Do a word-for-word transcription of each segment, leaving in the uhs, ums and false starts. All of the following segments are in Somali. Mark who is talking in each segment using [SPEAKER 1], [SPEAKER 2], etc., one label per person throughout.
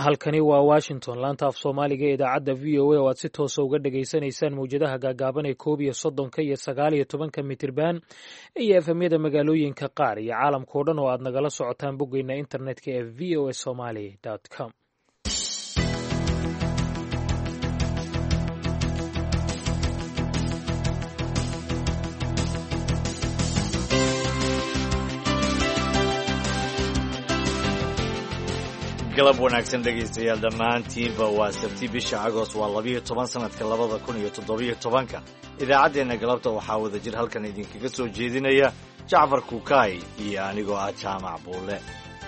[SPEAKER 1] halkani waa washington laanta af soomaaliga ee idaacadda v o a oo aad si toosa uga dhagaysanaysaan mawjadaha gaagaaban ee koob iyo soddonka iyo sagaal iyo tobanka mitirban iyo efemyada magaalooyinka qaar iyo caalamkao dhan oo aad nagala socotaan boggeyna internetka ee v o a somaly com.
[SPEAKER 2] galab wanaagsan dhegaystayaal dhammaantiinba waa sabti bisha agost waa labiyo toban sanadka labada kun iyo toddobiyo tobanka idaacaddeenna galabta waxaa wada jir halkan idinkaga soo jeedinaya jacfar kukaay iyo anigoo ah jaamac buulle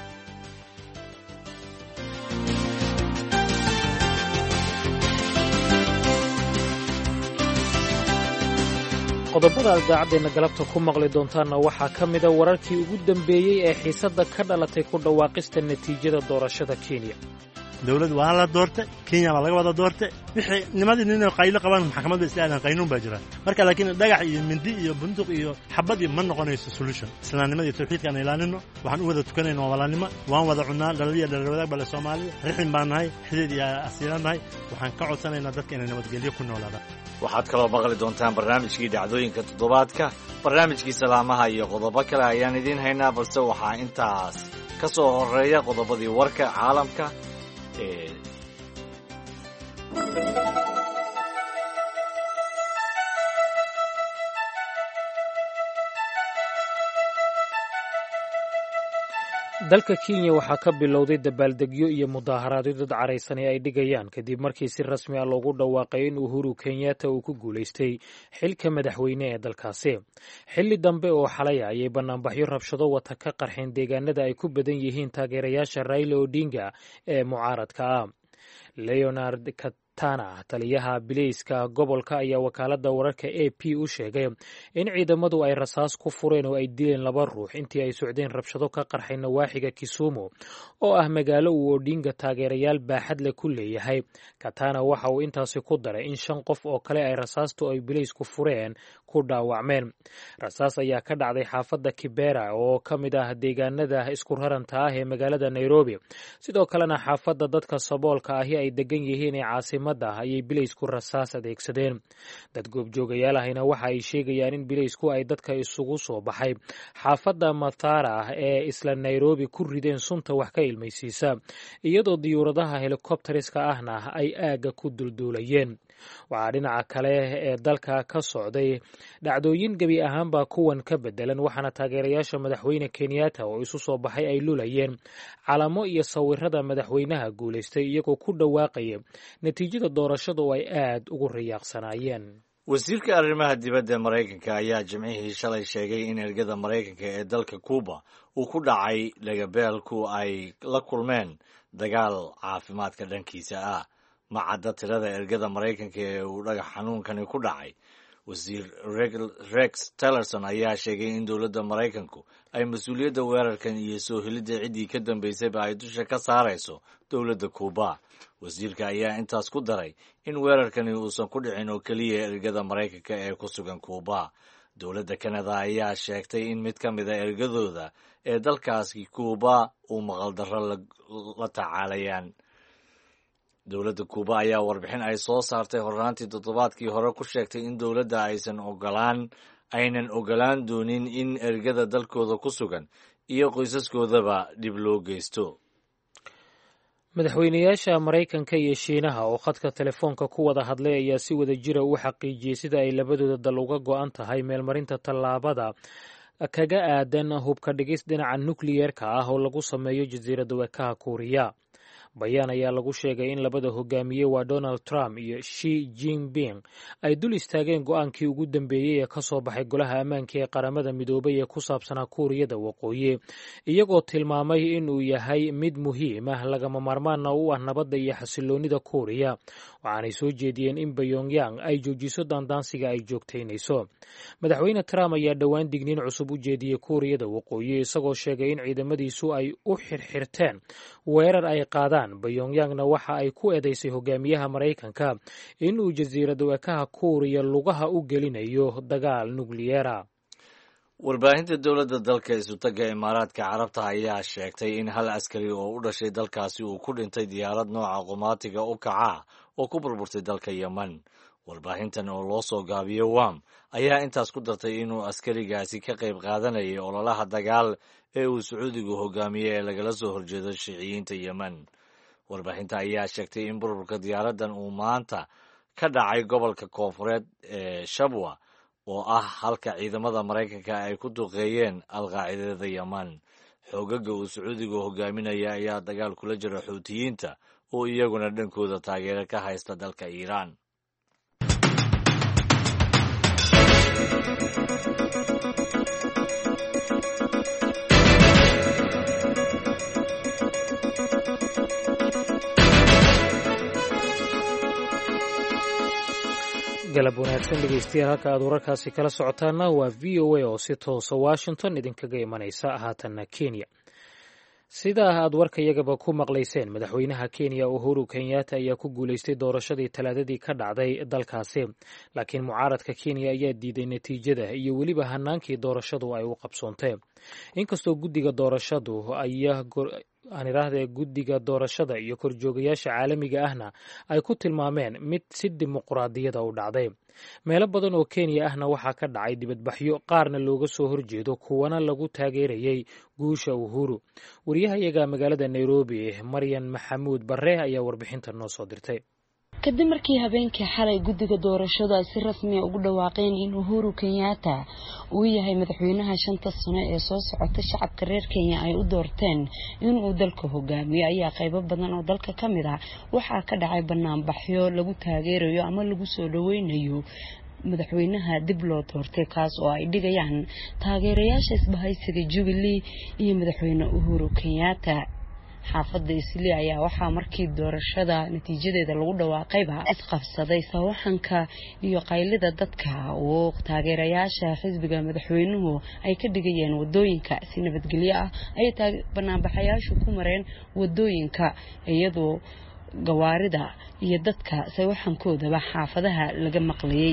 [SPEAKER 1] qodobada aad idaacaddeena galabta ku maqli doontaanna waxaa ka mida wararkii ugu dambeeyey ee xiisadda ka dhalatay ku dhawaaqista natiijada doorashada kenya.
[SPEAKER 3] dawlad waa la doortay, kenya baa laga wada doortay. wixii nimadii ninay qaylo qabaan maxkamadda islaamka qaynuun baa jira. marka laakiin dhagax iyo mindi iyo bunduq iyo xabad ma noqonayso solution. islaamnimada iyo tawxiidka aan ilaalino, waxaan u wada tukanaynaa waa walaalnimo, waan wada cunaa dhalaliya dhalwadaag bale Soomaaliya, rixin baan nahay, xidid iyo asiiran nahay. waxaan ka codsanaynaa dadka inay nabadgelyo ku noolaadaan.
[SPEAKER 2] waxaad kaloo maqli doontaan barnaamijkii dhacdooyinka toddobaadka, barnaamijkii salaamaha iyo qodobo kale ayaan idiin haynaa, balse waxaa intaas ka soo horeeya qodobadii warka caalamka ee
[SPEAKER 1] dalka kenya waxaa ka bilowday dabaaldegyo iyo mudaaharaadyo dad caraysan ee ay dhigayaan kadib markii si rasmi ah loogu dhawaaqay in uhuru kenyatta uu ku guulaystay xilka madaxweyne ee dalkaasi. xilli dambe oo xalay ah ayay banaanbaxyo rabshado wata ka qarxeen deegaanada ay ku badan yihiin taageerayaasha Raila Odinga ee mucaaradka ah. Leonard Katana, taliyaha bileyska gobolka, ayaa wakaaladda wararka A P u sheegay in ciidamadu ay rasaas ku fureen oo ay dileen laba ruux intii ay socdeen rabshado ka qarxay nawaaxiga Kisumu oo ah magaalo uu Odinga taageerayaal baaxad leh ku leeyahay. Katana waxa uu intaasi ku daray in shan qof oo kale ay rasaastu ay bileysku fureen ku dhaawacmeen. rasaas ayaa ka dhacday xaafadda Kibera oo ka mid ah deegaanada isku raranta ah ee magaalada Nairobi. sidoo kalena xaafadda dadka saboolka ahi ay degan yihiin ee caasimadda ayay bileysku rasaas adeegsadeen. dad goobjoogayaal ahina waxa ay sheegayaan in bileysku ay dadka isugu soo baxay xaafadda Mathara ee isla Nairobi ku rideen sunta wax ka ilmaysiisa, iyadoo diyuuradaha helikobteriska ahna ay aagga ku dulduulayeen. waxaa dhinaca kale ee dalka ka socday dhacdooyin gebi ahaanba kuwan ka bedelan, waxaana taageerayaasha madaxweyne Kenyatta oo isu soo baxay ay lulayeen calamo iyo sawirada madaxweynaha guulaystay iyagoo ku dhawaaqaya natiijada doorashada oo ay aad ugu riyaaqsanaayeen.
[SPEAKER 2] wasiirka arrimaha dibadda ee Maraykanka ayaa jimcihii shalay sheegay in ergada Maraykanka ee dalka Cuba uu ku dhacay dhagabeelku ay la kulmeen dagaal caafimaadka dhankiisa ah. ma cadda tirada ergada Maraykanka ee uu dhagax xanuunkani ku dhacay. wasiir Rex Tillerson ayaa sheegay in dowladda Maraykanku ay mas-uuliyadda weerarkan iyo soo helidda ciddii ka dambaysayba ay dusha ka saarayso dowladda Cuba. wasiirka ayaa intaas ku daray in weerarkani uusan ku dhicin oo keliya ergada Maraykanka ee ku sugan Cuba. dowladda Canada ayaa sheegtay in mid ka mid a ergadooda ee dalkaasi Cuba uu maqaldarro la tacaalayaan. dowladda Cuba ayaa warbixin ay soo saartay horraantii toddobaadkii hore ku sheegtay in dowladda aysan ogolaan aynan ogolaan doonin in ergada dalkooda ku sugan iyo qoysaskoodaba dhib loo geysto.
[SPEAKER 1] madaxweynayaasha Maraykanka iyo Shiinaha oo khadka telefoonka ku wada hadlay ayaa si wada jira u xaqiijiyey sida ay labadooda dal uga go'an tahay meelmarinta tallaabada kaga aadan hubka dhigis dhinaca nukliyeerka ah oo lagu sameeyo jasiiradda wekaha Kuuriya. bayaan ayaa lagu sheegay in labada hogaamiye waa Donald Trump iyo Xi Jinping ay dul istaageen go'aankii ugu dambeeyey ee ka soo baxay golaha ammaanka ee qaramada midoobay ee ku saabsanaa Kuuriyada Waqooyi, iyagoo tilmaamay inuu yahay mid muhiim ah lagama maarmaana u ah nabadda iyo xasiloonida Kuuriya. waxaanay soo jeediyeen in Pyongyang ay joojiso daandaansiga ay joogtaynayso. madaxweyne Trump ayaa dhowaan digniin cusub u jeediyey Kuuriyada Waqooyi, isagoo sheegay in ciidamadiisu ay u xirxirteen weerar ay qaadaan. Pyongyangna waxa ay ku eedeysay hogaamiyaha Maraykanka inuu jasiiradda wekaha Kuuriya lugaha u gelinayo dagaal nukliyeera.
[SPEAKER 2] warbaahinta dowladda dalka isutaga imaaraadka carabta ayaa sheegtay in hal askari oo u dhashay dalkaasi uu ku dhintay diyaarad nooca qumaatiga u kaca oo ku burburtay dalka yemen. warbaahintan oo loo soo gaabiyo wam ayaa intaas ku dartay inuu askarigaasi ka qayb qaadanayay ololaha dagaal ee uu sacuudigu hogaamiyey ee lagala soo horjeedo shiiciyiinta yemen. warbaahinta ayaa sheegtay in burburka diyaaraddan uu maanta ka dhacay gobolka koonfureed ee shabwa oo ah halka ciidamada maraykanka ay ku duqeeyeen alqaacidada yemen. xoogaga uu sacuudigu hogaaminaya ayaa dagaal kula jira xuutiyiinta oo iyaguna dhankooda taageero ka haysta dalka iiraan.
[SPEAKER 1] galab wanaagsan dhegeystayaal, halka aad wararkaasi kala socotaana waa v o a oo si toosa washington idinkaga imanaysa haatanna kenya. sidaa aad warkayagaba ku maqlayseen, madaxweynaha kenya uhuru kenyatta ayaa ku guulaystay doorashadii talaadadii ka dhacday dalkaasi, laakiin mucaaradka kenya ayaa diiday natiijada iyo weliba hanaankii doorashadu ay u qabsoontee. inkastoo guddiga doorashadu ayaa aan idhaahdee guddiga doorashada iyo korjoogayaasha caalamiga ahna ay ku tilmaameen mid si dimuqraadiyada u dhacday. meelo badan oo kenya ahna waxaa ka dhacay dibadbaxyo, qaarna looga soo horjeedo, kuwana lagu taageerayay guusha uhuru. wariyahayaga magaalada nairobi maryan maxamuud bare ayaa warbixinta noo soo dirtay.
[SPEAKER 4] kadib markii habeenkii xalay guddiga doorashada ay si rasmi ah ugu dhawaaqeen in Uhuru Kenyatta uu yahay madaxweynaha shanta sano ee soo socota, shacabka reer Kenya ay u doorteen inuu dalka hogaamiyo, ayaa qaybo badan oo dalka ka mid ah waxaa ka dhacay banaanbaxyo lagu taageerayo ama lagu soo dhaweynayo madaxweynaha dib loo doortay, kaas oo ay dhigayaan taageerayaasha isbahaysiga Jubilee iyo madaxweyne Uhuru Kenyatta. xaafadda Isli ayaa waxaa markii doorashada natiijadeeda lagu dhawaaqayba isqabsaday sawaxanka iyo qaylida dadka oo taageerayaasha xisbiga madaxweynuhu ay ka dhigayeen wadooyinka si nabadgelyo ah ay banaanbaxayaashu ku mareen wadooyinka, iyadoo gawaarida iyo dadka sawaxankoodaba xaafadaha laga maqlayay.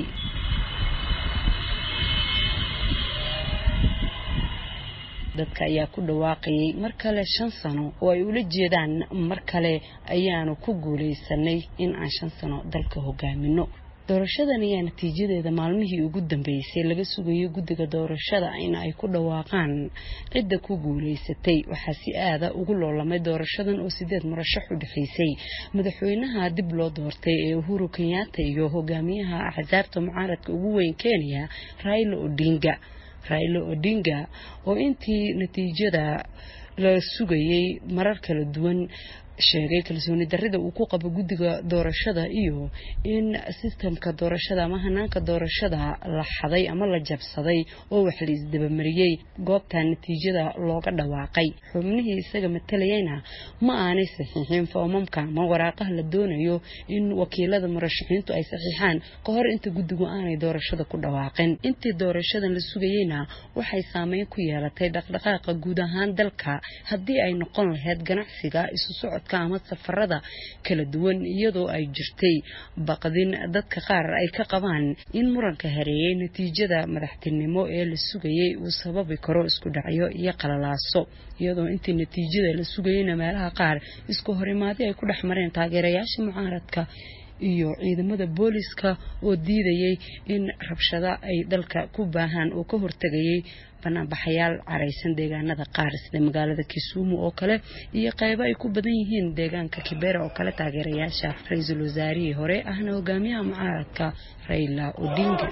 [SPEAKER 4] dadka ayaa ku dhawaaqayay mar kale shan sano oo ay ula jeedaan mar kale ayaanu ku guuleysanay in aan shan sano dalka hogaamino. doorashadan ayaa natiijadeeda maalmihii ugu dambeysay laga sugayo guddiga doorashada in ay ku dhawaaqaan cidda ku guuleysatay. waxaa si aada ugu loolamay doorashadan oo sideed murashax u dhaxaysay madaxweynaha dib loo doortay ee Uhuru Kenyatta iyo hogaamiyaha axsaabta mucaaradka ugu weyn Kenya Raila Odinga. Raila Odinga oo intii natiijada la sugayay marar kala duwan sheegay kalsooni darrida uu ku qabo guddiga doorashada iyo in systemka doorashada ama hanaanka doorashada la xaday ama la jabsaday oo wax la isdaba mariyay goobta natiijada looga dhawaaqay. xubnihii isaga matalayayna ma aanay saxiixin foomamka ama waraaqaha la doonayo in wakiilada murashaxiintu ay saxiixaan ka hor inta guddigu aanay doorashada ku dhawaaqin. intii doorashadan la sugayayna waxay saameyn ku yeelatay dhaqdhaqaaqa guud ahaan dalka, haddii ay noqon lahayd ganacsiga, isu socodka ama safarada kala duwan, iyadoo ay jirtay baqdin dadka qaar ay ka qabaan in muranka hareeyay natiijada madaxtinimo ee la sugayay uu sababi karo isku dhacyo iyo qalalaaso, iyadoo intii natiijada la sugayayna meelaha qaar isku horimaadii ay ku dhex mareen taageerayaasha mucaaradka iyo ciidamada booliska oo diidayay in rabshada ay dalka ku baahan oo ka hortagayay banaanbaxayaal caraysan deegaanada qaar sida magaalada Kisumu oo kale iyo qaybo ay ku badan yihiin deegaanka Kibera oo kale. taageerayaasha ra'iisul wasaarihii hore ahna hogaamiyaha mucaaradka Raila Odinga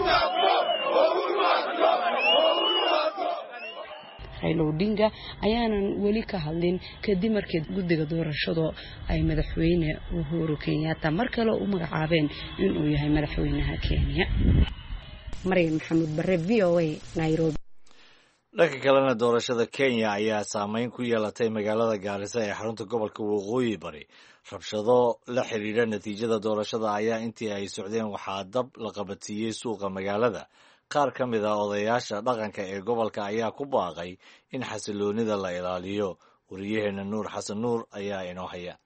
[SPEAKER 4] Raila Odinga ayaanan weli ka hadlin kadib markii guddiga doorashada ay madaxweyne Uhuru Kenyatta mar kale u magacaabeen inuu yahay madaxweynaha Kenya. Maryan Maxamuud Bare, V O A, Nairobi.
[SPEAKER 2] dhanka kalena doorashada Kenya ayaa saameyn ku yeelatay magaalada Gaarisa ee xarunta gobolka Waqooyi Bari. rabshado la xiriira natiijada doorashada ayaa intii ay socdeen waxaa dab la qabatiyey suuqa magaalada. qaar ka mid ah odayaasha dhaqanka ee gobolka ayaa ku baaqay in xasiloonida la ilaaliyo. wariyaheena Nuur Xasan Nuur ayaa inoo haya.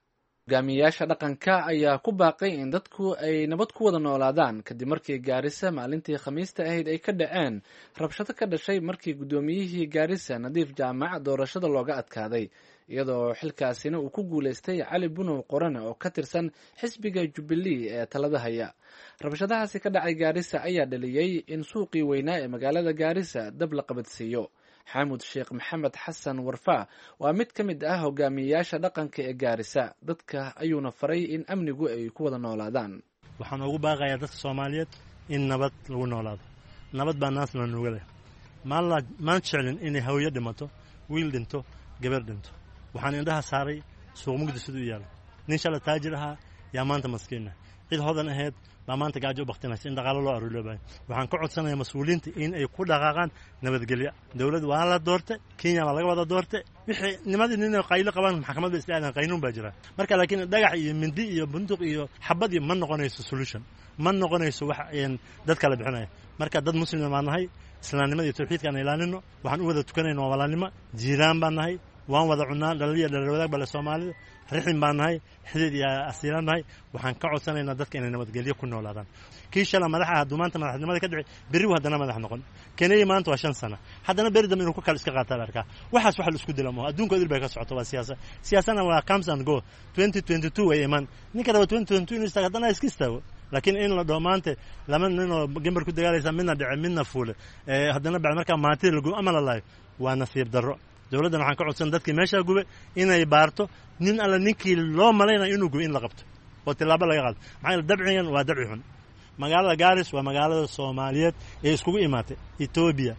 [SPEAKER 5] hogaamiyayaasha dhaqanka ayaa ku baaqay in dadku ay nabad ku wada noolaadaan kadib markii gaarisa maalintii khamiista ahayd ay ka dhaceen rabshado ka dhashay markii guddoomiyihii gaarisa nadiif jaamac doorashada looga adkaaday iyadoo xilkaasina uu ku guulaystay cali bunow qorane oo ka tirsan xisbiga jubilee ee talada haya. rabshadahaasi ka dhacay gaarisa ayaa dhaliyey in suuqii weynaa ee magaalada gaarisa dab la qabadsiiyo. xaamud sheekh maxamed xasan warfaa waa mid ka mid ah hogaamiyayaasha dhaqanka ee gaarisa, dadka ayuuna faray in amnigu ay ku wada noolaadaan.
[SPEAKER 3] waxaan ugu baaqayaa dadka soomaaliyeed in nabad lagu noolaado. nabad baa naasna nuuga leh. maan jeclin inay hawyo dhimato, wiil dhinto, gabar dhinto. waxaan indhaha saaray suuq mugdi siduu yaalo. nin shala taajir ahaa yaa maanta maskiina. cid hodan ahayd baa maanta gaajo u baktinaysa in dhaqaalo loo aruuriyay. waxaan ka codsanayaa mas'uuliyiinta in ay ku dhaqaaqaan nabadgelyo. dawladda waa la doortay, Kenya waa laga wada doortay. wixii nimadii inay qaylo qabaan maxkamadda islaadan qaynuun baa jira. marka laakiin dhagax iyo mindi iyo bunduq iyo xabad ma noqonayso solution. ma noqonayso wax een dad kala bixinaya. marka dad muslim baan nahay, islaamnimada iyo tawxiidka aan ilaalino. waxaan u wada tukanaynaa waa walaalnimo. jiiraan baan nahay, waan wada cunaa dhaliya dhaliya wadaag bale Soomaalida. rixin baan nahay, xidid iyo asiiran nahay. waxaan ka codsanaynaa dadka inay nabadgelyo ku noolaadaan. kii shala madaxa ah dumaanta madaxnimada ka dhacay beri uu haddana madax noqon. Kenya maanta waa shan sano. haddana beri dambe inuu ku kala iska qaataa arkaa. waxaas waxa la isku dilamo adduunka idil bay ka socoto waa siyaasad. siyaasadna waa comes and go. twenty twenty-two way iman. ninka raba twenty twenty-two inuu istaago haddana iska istaago. laakiin in la dhoomaante lama ninoo gambar ku dagaalaysa midna dhici midna fuule. ee haddana bacd markaa maantida lagu ama la laayo waa nasiib darro. dawladdan waxaan ka codsan dadkii meesha gube inay baarto nin alla ninkii loo malaynayo inuu gube in la qabto oo tilaabo laga qaado. maxaa yeelay dabcigan waa dabci xun. magaalada Gaaris waa magaalada Soomaaliyeed ee iskugu imaatay Ethiopia,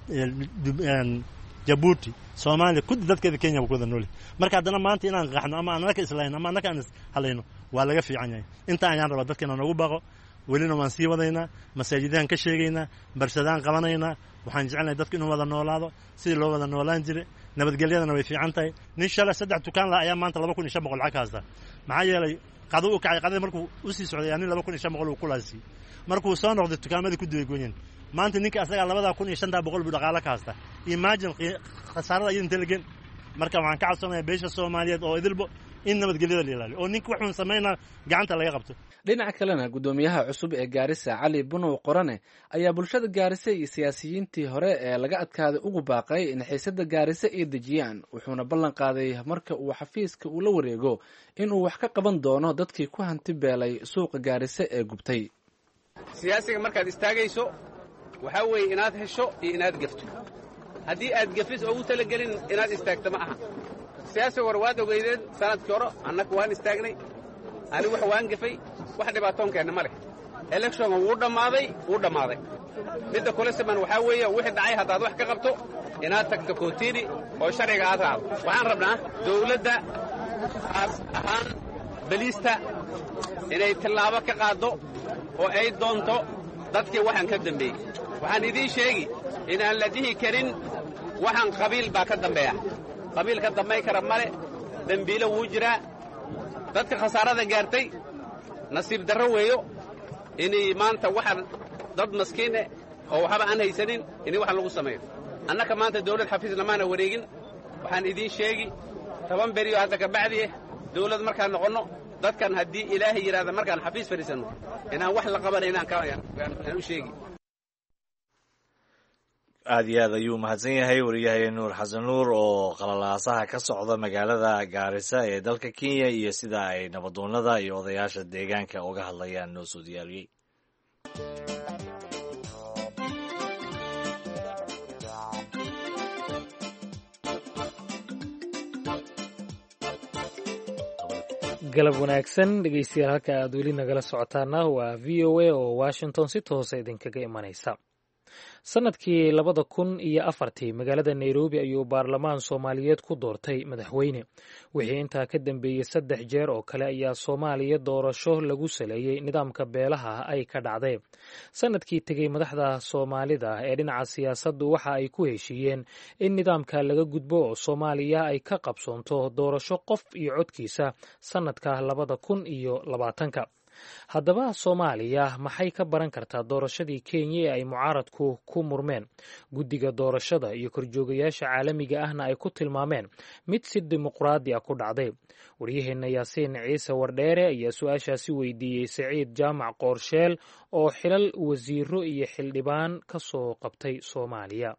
[SPEAKER 3] Djibouti, Soomaaliya kudi dadkeeda Kenya ku wada nool. marka haddana maanta inaan qaxno ama aan naka islaayno ama naka aan halayno waa laga fiican yahay. inta ayaan rabaa dadkeena nagu baaqo. welina waan sii wadaynaa, masaajidaan ka sheegaynaa, barsadaan qabanaynaa. waxaan jecelnahay dadku inuu wada noolaado sidii loo wada noolaan jiray. nabadgelyadana way fiican tahay. nin shala saddex dukaan la ayaa maanta laba kun iyo shan boqol lacag ka haysta. maxaa yeelay qado u kacay qadada markuu u sii socday nin laba kun iyo shan boqol uu ku laasay. markuu soo noqday dukaamadii ku dibay gooyeen. maanta ninka asaga laba kun iyo shan boqol buu dhaqaale ka haysta. imagine khasaarada ay intelligent. marka waxaan ka codsanayaa beesha Soomaaliyeed oo idilbo in nabadgelyada la ilaaliyo oo ninka wuxuu sameynaa gacanta laga qabto.
[SPEAKER 5] dhinaca kalena gudoomiyaha cusub ee Gaarisa Cali Bunow Qorane ayaa bulshada Gaarisa iyo siyaasiyiintii hore ee laga adkaaday ugu baaqay in xiisada Gaarisa ay dejiyaan. wuxuuna ballan qaaday marka uu xafiiska uu la wareego inuu wax ka qaban doono dadkii ku hanti beelay suuqa Gaarisa ee gubtay.
[SPEAKER 6] siyaasiga markaad istaagayso waxa weeye inaad hesho iyo inaad gafto. haddii aad gafis ugu talagelin inaad istaagto ma aha. siyaasiga war waad ogeydeen sanadkii hore annagu waan istaagnay. anigu wax waan gafay, wax dhibaatoonkeenna ma leh. electionka wuu dhammaaday wuu dhammaaday. midda kule siman waxaa weeye wixii dhacay haddaad wax ka qabto inaad tagto kootiini oo sharciga aad raacdo. waxaan rabnaa dawladda aas ahaan baliista inay tillaabo ka qaaddo oo ay doonto dadkii waxaan ka dambeeyey. waxaan idiin sheegi inaan la dhihi karin waxaan qabiil baa ka dambeeya. qabiil ka dambayn kara male. dembiilo wuu jiraa. dadka khasaarada gaartay nasiib darro weeyo inay maanta waxaan dad maskiine oo waxba aan haysanin inay wax lagu sameeyo. annaka maanta dawlad xafiis lamaana wareegin. waxaan idiin sheegi toban beriyo hadda ka bacdi dawlad markaan noqonno dadkan haddii ilaahay yidhaahda markaan xafiis fadhiisanno inaan wax la qabanay inaan kaan u sheegi.
[SPEAKER 2] aad iyo aad ayuu mahadsan yahay wariyahay nuur xasan nuur oo qalalaasaha ka socda magaalada Gaarisa ee dalka Kenya iyo sida ay nabadoonnada iyo odayaasha deegaanka uga hadlayaan noo soo diyaariyey.
[SPEAKER 1] galab wanaagsan dhegeystayaal, halka aad weli nagala socotaana waa v o a oo Washington si toosa idinkaga imanaysa. sanadkii labada kun iyo afartii magaalada Nairobi ayuu baarlamaan Soomaaliyeed ku doortay madaxweyne. wixii intaa ka dambeeyey saddex jeer oo kale ayaa Soomaaliya doorasho lagu saleeyey nidaamka beelaha ay ka dhacday. sanadkii tegey madaxda Soomaalida ee dhinaca siyaasaddu waxa ay ku heshiiyeen in nidaamka laga gudbo oo Soomaaliya ay ka qabsoonto doorasho qof iyo codkiisa sanadka labada kun iyo labaatanka. haddaba soomaaliya maxay ka baran kartaa doorashadii kenya ee ay mucaaradku ku murmeen guddiga doorashada iyo korjoogayaasha caalamiga ahna ay ku tilmaameen mid si dimuqraadi ah ku dhacday waryaheenna yaasiin ciise wardheere ayaa su-aashaasi weydiiyey saciid jaamac qoorsheel oo xilal wasiiro iyo xildhibaan ka soo qabtay soomaaliya.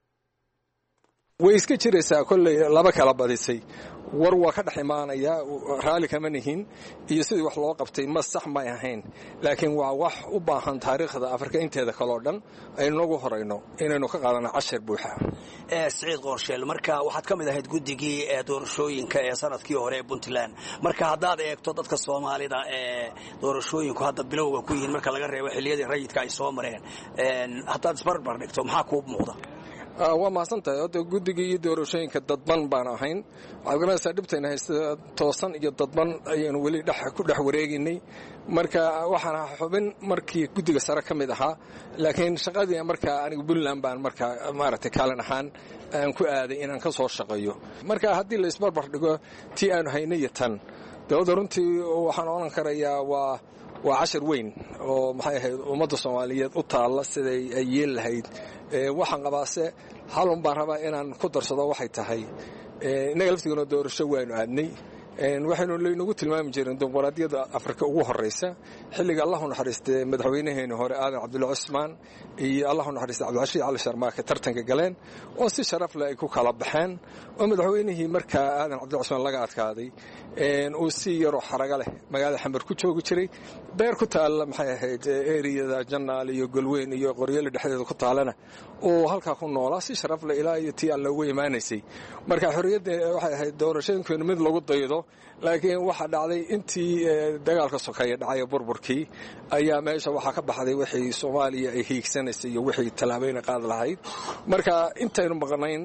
[SPEAKER 7] way iska jiraysaa kolley laba kala badisay war waa ka dhex imaanayaa raalli kama nihin iyo sidii wax loo qabtay ma sax may ahayn laakiin waa wax u baahan taariikhda afrika inteeda kaloo dhan aynu nagu horayno inaynu ka qaadano cashir buuxa.
[SPEAKER 8] Saciid Qorsheel, marka waxaad ka mid ahayd guddigii ee doorashooyinka ee sanadkii hore ee Puntland, marka haddaad eegto dadka Soomaalida ee doorashooyinku hadda bilowga ku yihiin marka laga reebo xilliyadii rayidka ay soo mareen, haddaad isbarbar dhigto maxaa kuu muuqda?
[SPEAKER 7] waa mahadsantahay hadda guddigii iyo doorashooyinka dadban baan ahayn waxaad garanaysaa dhibtayna haysta toosan iyo dadban ayaynu weli ku dhex wareegaynay marka waxaan xubin markii guddiga sare ka mid ahaa laakiin shaqadii markaa anigu Puntland baan markaa maaragtay kaalin ahaan aan ku aaday inaan ka soo shaqeeyo marka haddii la isbarbar dhigo tii aanu haynay iyo tan dawladda runtii waxaan odhan karayaa waa waa cashir weyn oo maxay ahayd ummadda Soomaaliyeed u taalla siday ay yeel lahayd waxaan qabaase halun baan rabaa inaan ku darsado waxay tahay inaga laftigeena doorasho waynu aadnay waxaynu leenugu tilmaami jireen dimuqraadiyadda Afrika ugu horeysa xilliga Allahu naxariistay madaxweynaheena hore Aadan Cabdulla Cusmaan iyo Allahu naxariistay Cabdulrashiid Cali Sharmaake tartanka galeen oo si sharaf leh ay ku kala baxeen oo madaxweynihii markaa Aadan Cabdulla Cusmaan laga adkaaday uu si yaro xaraga leh magaalada Xamar ku joogi jiray beer ku taal maxay ahayd eeriyada Jannaal iyo Galweyn iyo Qoryoole dhexdeeda ku taalana oo halka ku noolaa si sharaf leh ilaa iyo tii alla ugu iimaanaysay marka xorriyadda waxay ahayd doorashooyinka mid lagu daydo laakiin waxa dhacday intii dagaalka sokeeye dhacay burburkii ayaa meesha waxa ka baxday wixii Soomaaliya ay hiigsanaysay iyo wixii talaabayna qaad lahayd marka intaynu maqnayn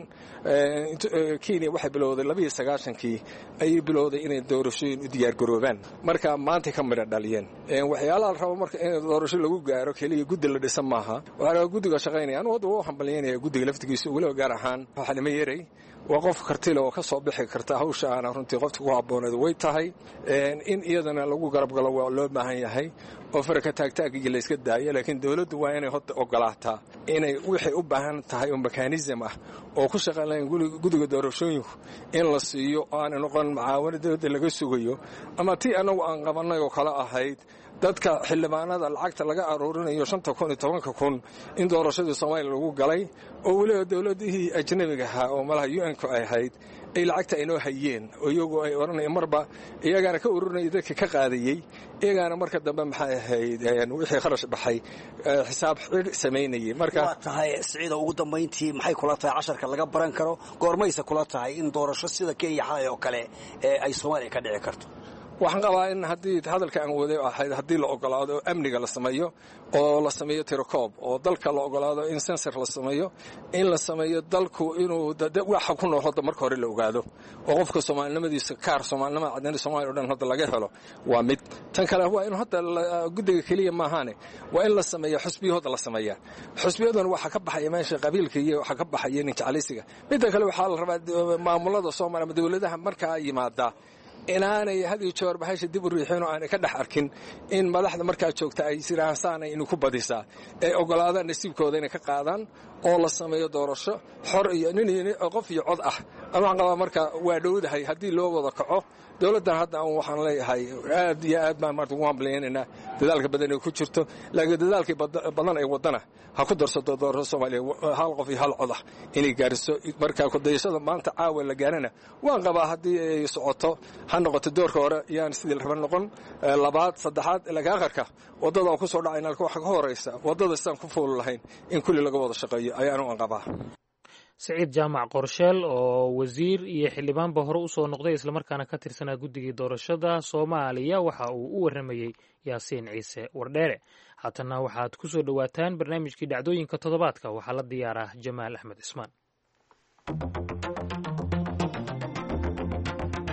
[SPEAKER 7] Kenya waxay bilowday laba iyo sagaashankii ay bilowday inay doorashooyin u diyaar garoobaan marka maanta ka mid dhaliyeen waxyaalaha la rabo marka in doorasho lagu gaaro kaliya guddi la dhisan maaha waxa guddiga shaqeynayaan oo uu hambalyeynaya guddiga laftigiisa waliba gaar ahaan waxa lama yeeray waa qof kartile oo ka soo bixi karta hawsha aan runtii qofta ku habbooneed way tahay in iyadana lagu garab galo waa loo baahan yahay oo farka taagtaagiga la iska daayo laakiin dawladdu waa inay hada ogolaataa inay wixii u baahan tahay oo mechanism ah oo ku shaqeynayaan guddiga doorashooyinku in la siiyo aan noqon macaawinada dawladda laga sugayo ama tii anagu aan qabanay oo kala ahayd dadka xildhibaanada lacagta laga aruurinayo shanta kun iyo tobanka kun in doorashadii Soomaaliya lagu galay oo waliba dawladihii ajnabiga ahaa oo malaha U N ka ay ahayd ay lacagta inoo hayeen oo iyagu ay oranayeen marba iyagana ka ururinay dadka ka qaadayay iyagana marka dambe maxay ahayd wixii kharash baxay xisaab xir sameynayay marka
[SPEAKER 8] waa tahay Saciido ugu dambeyntii maxay kula tahay casharka laga baran karo goormaysa kula tahay in doorasho sida Kenya xalay oo kale ay Soomaaliya ka dhici karto
[SPEAKER 7] waxaan qabaa in haddii hadalka aan waday ahayd haddii la ogolaado amniga la sameeyo oo la sameeyo tirakoob oo dalka la ogolaado in sensor la sameeyo in la sameeyo dalku inuu waxa ku nool hadda marka hore la ogaado oo qofka Soomaalinimadiisa kaar Soomaalinimada cadaan Soomaaliya oo dhan hadda laga helo waa mid tan kale waa in hadda guddiga kaliya ma ahaane waa in la sameeyo xusbiyada la sameeyaa xusbiyadan waxa ka baxay meesha qabiilka iyo waxa ka baxay in jacaysiga mid kale waxa la rabaa maamulada Soomaaliya dawladaha marka ay yimaada inaanay hadii joor bahasha dib u riixin oo aan ka dhex arkin in madaxda markaa joogta ay siraansaanay inuu ku badisaa ee ogolaadaan nasiibkooda inay ka qaadaan oo la sameeyo doorasho xor iyo nin qof iyo cod ah waxaan qabaa marka waa dhowdahay haddii loo wada kaco dawladdan hadda aan waxaan leeyahay aad iyo aad baan marka ugu hambalyeynaa dadaalka badan ee ku jirto laakiin dadaalkii badan ay wadana ha ku darsato doorasho Soomaaliya hal qof iyo hal cod ah inay gaariso marka ku dayashada maanta caawa la gaarana waan qabaa haddii ay socoto ha noqoto doorka hore yaan sidii raban noqon labaad saddexaad ilaa aakhirka wadada ku soo dhacayna waxa ka horeysa wadada san ku fuul lahayn in kulli laga wada shaqeeyo ayaan u qabaa.
[SPEAKER 1] Saciid Jaamac Qorsheel oo wasiir iyo xildhibaanba hore u soo noqday isla markaana ka tirsanaa guddigii doorashada Soomaaliya waxa uu u waramayay Yaasiin Ciise Wardheere. haatana waxaad ku soo dhawaataan barnaamijkii dhacdooyinka toddobaadka waxaa la diyaaraa Jamaal Axmed Ismaan.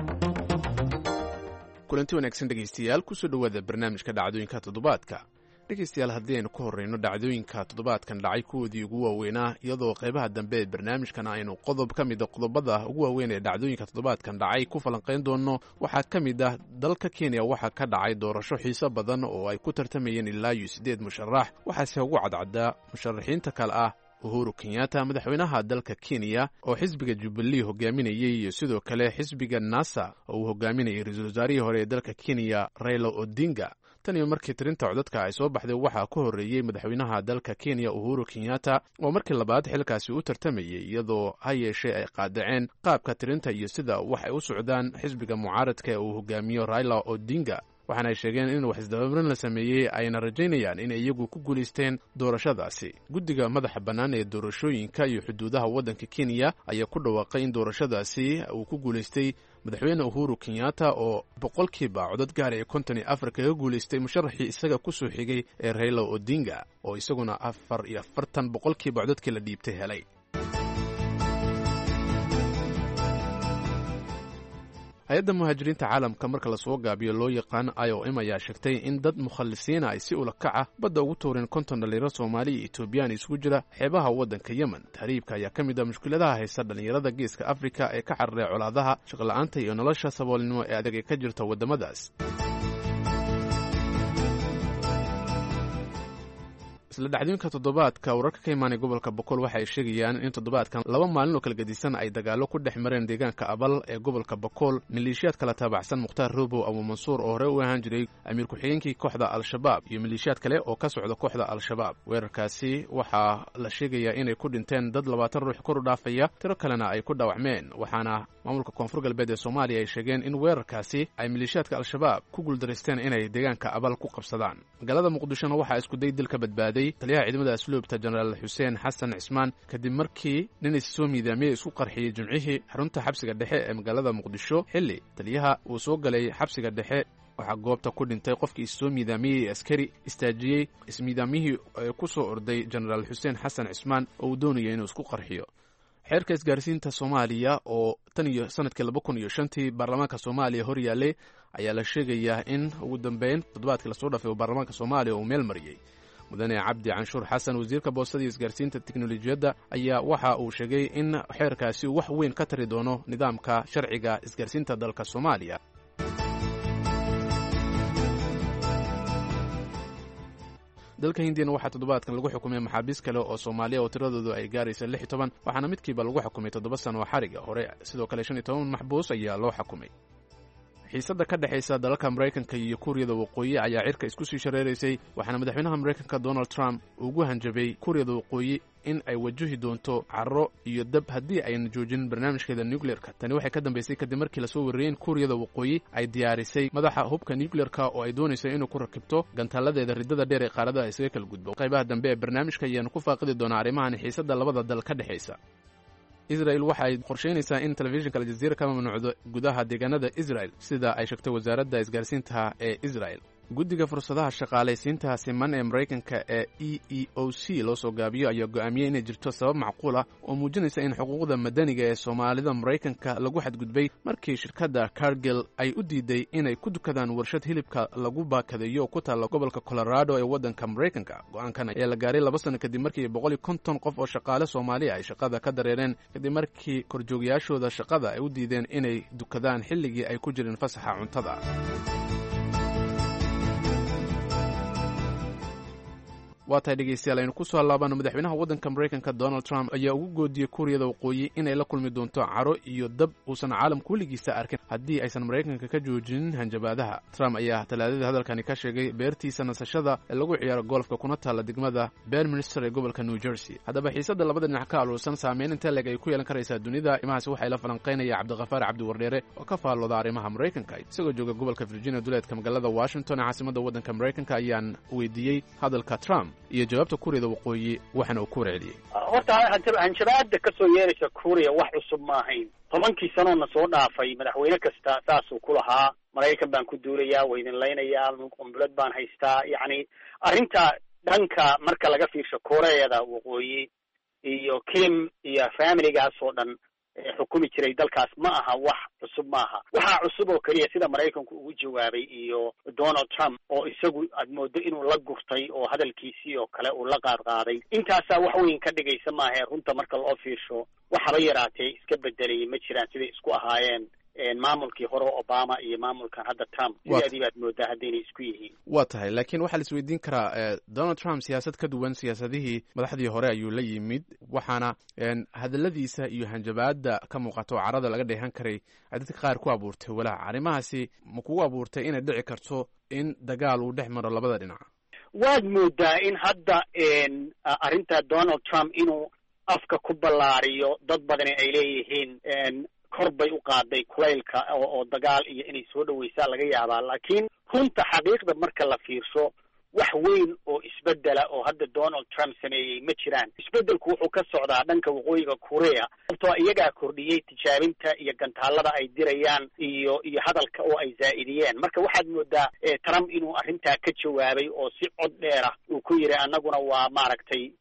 [SPEAKER 9] kulanti wanaagsan dhegaystayaal kusoo dhowaada barnaamijka dhacdooyinka toddobaadka. dhegaystayaal haddii aynu ka horreyno dhacdooyinka toddobaadkan dhacay kuwoodii ugu waaweynaa iyadoo qaybaha dambe ee barnaamijkan aynu qodob ka mida qodobada ugu waaweyn ee dhacdooyinka toddobaadkan dhacay ku falanqayn doonno waxaa ka mid ah dalka kenya waxaa ka dhacay doorasho xiiso badan oo ay ku tartamayeen ilaa iyo siddeed musharax waxaase ugu cadcaddaa musharaxiinta kale ah uhuru kenyatta madaxweynaha dalka kenya oo xisbiga jubilee hogaaminayey iyo sidoo kale xisbiga nasa oo uu hogaaminayay ra-iisul wasaarihii hore ee dalka kenya raila odinga tan iyo markii tirinta codadka ay soo baxday waxaa ka horreeyey madaxweynaha dalka kenya uhuru kenyatta oo markii labaad xilkaasi u tartamayey iyadoo ha yeeshee ay qaadaceen qaabka tirinta iyo sida wax ay u socdaan xisbiga mucaaradka ee uu hogaamiyo raila odinga waxaana ay sheegeen in wax isdabamarin la sameeyey ayna rajaynayaan inay iyagu ku guulaysteen doorashadaasi guddiga madaxa bannaan ee doorashooyinka iyo xuduudaha waddanka kenya ayaa ku dhawaaqay in doorashadaasi uu ku guulaystay madaxweyne uhuru kenyatta oo boqolkiiba codad gaar ee konton iyo afar kaga guulaystay musharaxii isaga ku soo xigay ee raila odinga oo isaguna afar iyo afartan boqolkiiba codadkii la dhiibtay helay hay-adda muhaajiriinta caalamka marka lasoo gaabiyo loo yaqaan i o m ayaa sheegtay in dad mukhallisiina ay si ula kaca badda ugu tuureen konton dhallinyaro soomaali iyo etoobiyaan isugu jira xeebaha waddanka yemen tahriibka ayaa ka mid ah mushkiladaha haysta dhallinyarada geeska afrika ee ka cararay colaadaha shaqola'aanta iyo nolosha saboolnimo ee adag ee ka jirta waddamadaas isla dhacdooyinka toddobaadka wararka ka imaanay gobolka boqol waxa ay sheegayaan in toddobaadkan laba maalin oo kala gedisan ay dagaallo ku dhex mareen deegaanka abal ee gobolka boqol maleeshiyaad kala taabacsan mukhtaar robow abu mansuur oo hore u ahaan jiray amiir ku-xigeenkii kooxda al-shabaab iyo maleeshiyaad kale oo ka socda kooxda al-shabaab weerarkaasi waxaa la sheegayaa inay ku dhinteen dad labaatan ruux kor u dhaafaya tiro kalena ay ku dhaawacmeen waxaana maamulka koonfur galbeed ee soomaaliya ay sheegeen in weerarkaasi ay maleeshiyaadka al-shabaab ku guuldaraysteen inay deegaanka abal ku qabsadaan magaalada muqdishona waxaa iskuday dil ka badbaaday taliyaha ciidamada asluubta jenaraal xuseen xasan cismaan kadib markii nin is soo miidaamiyey isku qarxiyey jimcihii xarunta xabsiga dhexe ee magaalada muqdisho xilli taliyaha uu soo galay xabsiga dhexe waxaa goobta ku dhintay qofkii is soo miidaamiyey ee askari istaajiyey ismiidaamyihii ee ku soo orday jenaraal xuseen xasan cismaan oo uu doonayay inuu isku qarxiyo xeerka isgaarsiinta soomaaliya oo tan iyo sanadkii laba kun iyo shantii baarlamaanka soomaaliya hor yaallay ayaa la sheegayaa in ugu dambeyn toddobaadkii lasoo dhafay oo baarlamaanka soomaaliya uu meel mariyey mudane cabdi canshuur xasan wasiirka boostada iyo isgaarsiinta teknolojiyadda ayaa waxa uu sheegay in xeerkaasi uu wax weyn ka tari doono nidaamka sharciga isgaarsiinta dalka soomaaliya dalka hindiyana waxaa toddobaadkan lagu xukumay maxaabiis kale oo soomaaliya oo tiradoodu ay gaaraysa lix iyo toban waxaana midkiiba lagu xukumay toddoba sano oo xariga hore sidoo kale shan iyo toban maxbuus ayaa loo xukumay xiisadda ka dhexaysa dalalka maraykanka iyo kuuriyada waqooyi ayaa cirka isku sii shareeraysay waxaana madaxweynaha maraykanka donald trump ugu hanjabay kuuriyada waqooyi in ay wajahi doonto carro iyo dab haddii ayna joojin barnaamijkeeda nucleerka tani waxay ka dambaysay kadib markii lasoo wariyey in kuuriyada waqooyi ay diyaarisay madaxa hubka nucleerka oo ay doonayso inuu ku rakibto gantaaladeeda riddada dheer ee qaaradaha isaga kala gudbo qaybaha dambe ee barnaamijka ayaanu ku faaqidi doonaa arrimahan xiisadda labada dal ka dhexaysa israel waxa ay qorshaynaysaa in telefishinka aljaziira ka mamnuucdo gudaha deegaanada israel sida ay sheegtay wasaaradda isgaarsiinta ee israel guddiga fursadaha shaqaalaysiinta siman ee maraykanka ee e e o c loo soo gaabiyo ayaa go'aamiyey inay jirto sabab macquul ah oo muujinaysa in xuquuqda madaniga ee soomaalida maraykanka lagu xadgudbay markii shirkadda cargil ay u diiday inay ku dukadaan warshad hilibka lagu baakadeeyo oo ku taalla gobolka colorado ee waddanka maraykanka go'aankan ayaa la gaaray laba sano kadib markii boqol iyo konton qof oo shaqaale soomaaliya ay shaqada ka dareereen kadib markii korjoogyaashooda shaqada ay u diideen inay dukadaan xilligii ay ku jireen fasaxa cuntada waa tahay dhegaystayaal aynu ku soo laabano madaxweynaha waddanka maraykanka donald trump ayaa ugu goodiyey kuuriyada waqooyi inay la kulmi doonto caro iyo dab uusan caalamka weligiisa arkin haddii aysan maraykanka ka joojinin hanjabaadaha trump ayaa talaadada hadalkani ka sheegay beertiisa nasashada ee lagu ciyaaro golfka kuna taalla degmada bearminster ee gobolka new jersey haddaba xiisadda labada dhinac ka aluursan saameyn inta leeg ay ku yeelan karaysaa dunida arrimahaasi waxay la falanqaynaya cabdiqafaar cabdiwardheere oo ka faallooda arrimaha maraykanka isagoo jooga gobolka virginia duleedka magaalada washington ee caasimadda waddanka maraykanka ayaan weydiiyey hadalka trump iyo jawaabta kuuriyada waqooyi waxaana uu ku warceliyey
[SPEAKER 10] horta hanjabaada ka soo yeeraysa kuuriya wax cusub ma ahayn tobankii sanoona soo dhaafay madaxweyne kasta saasuu ku lahaa maraykan baan ku duulayaa waa idin laynayaa qunbulad baan haystaa yacni arrinta dhanka marka laga fiirsho koreada waqooyi iyo kim iyo familigaas oo dhan xukumi jiray dalkaas ma aha wax cusub maaha. waxaa cusub oo keliya sida maraykanku ugu jawaabay iyo Donald Trump oo isagu aad moodo inuu la gurtay oo hadalkiisii oo kale uu la qaadqaaday. intaasaa wax weyn ka dhigaysa maaha runta marka loo fiirsho. waxaba yaraatee iska bedelay ma jiraan siday isku ahaayeen maamulkii hore Obama iyo maamulkan hadda Trump. sidii baad moodaa haddaynay isku yihiin.
[SPEAKER 9] waa tahay laakiin waxaa la isweydiin karaa Donald Trump siyaasad ka duwan siyaasadihii madaxdii hore ayuu la yimid, waxaana hadaladiisa iyo hanjabaada ka muuqato oo carada laga dheehan karay ay dadka qaar ku abuurtay walaac. arrimahaasi ma kugu abuurtay inay dhici karto in dagaal uu dhex maro labada dhinac?
[SPEAKER 10] waad moodaa in hadda arrinta Donald Trump inuu afka ku ballaariyo dad badani ay leeyihiin kor bay u qaaday kulaylka oo dagaal iyo inay soo dhawaysaa laga yaabaa. laakiin runta xaqiiqda marka la fiirsho wax weyn oo isbedela oo hadda Donald Trump sameeyey ma jiraan. isbedelku wuxuu ka socdaa dhanka waqooyiga Korea, sababtoo iyagaa kordhiyey tijaabinta iyo gantaalada ay dirayaan iyo iyo hadalka oo ay zaa'idiyeen. marka waxaad moodaa Trump inuu arrintaa ka jawaabay oo si cod dheer ah uu ku yidhi annaguna waa maaragtay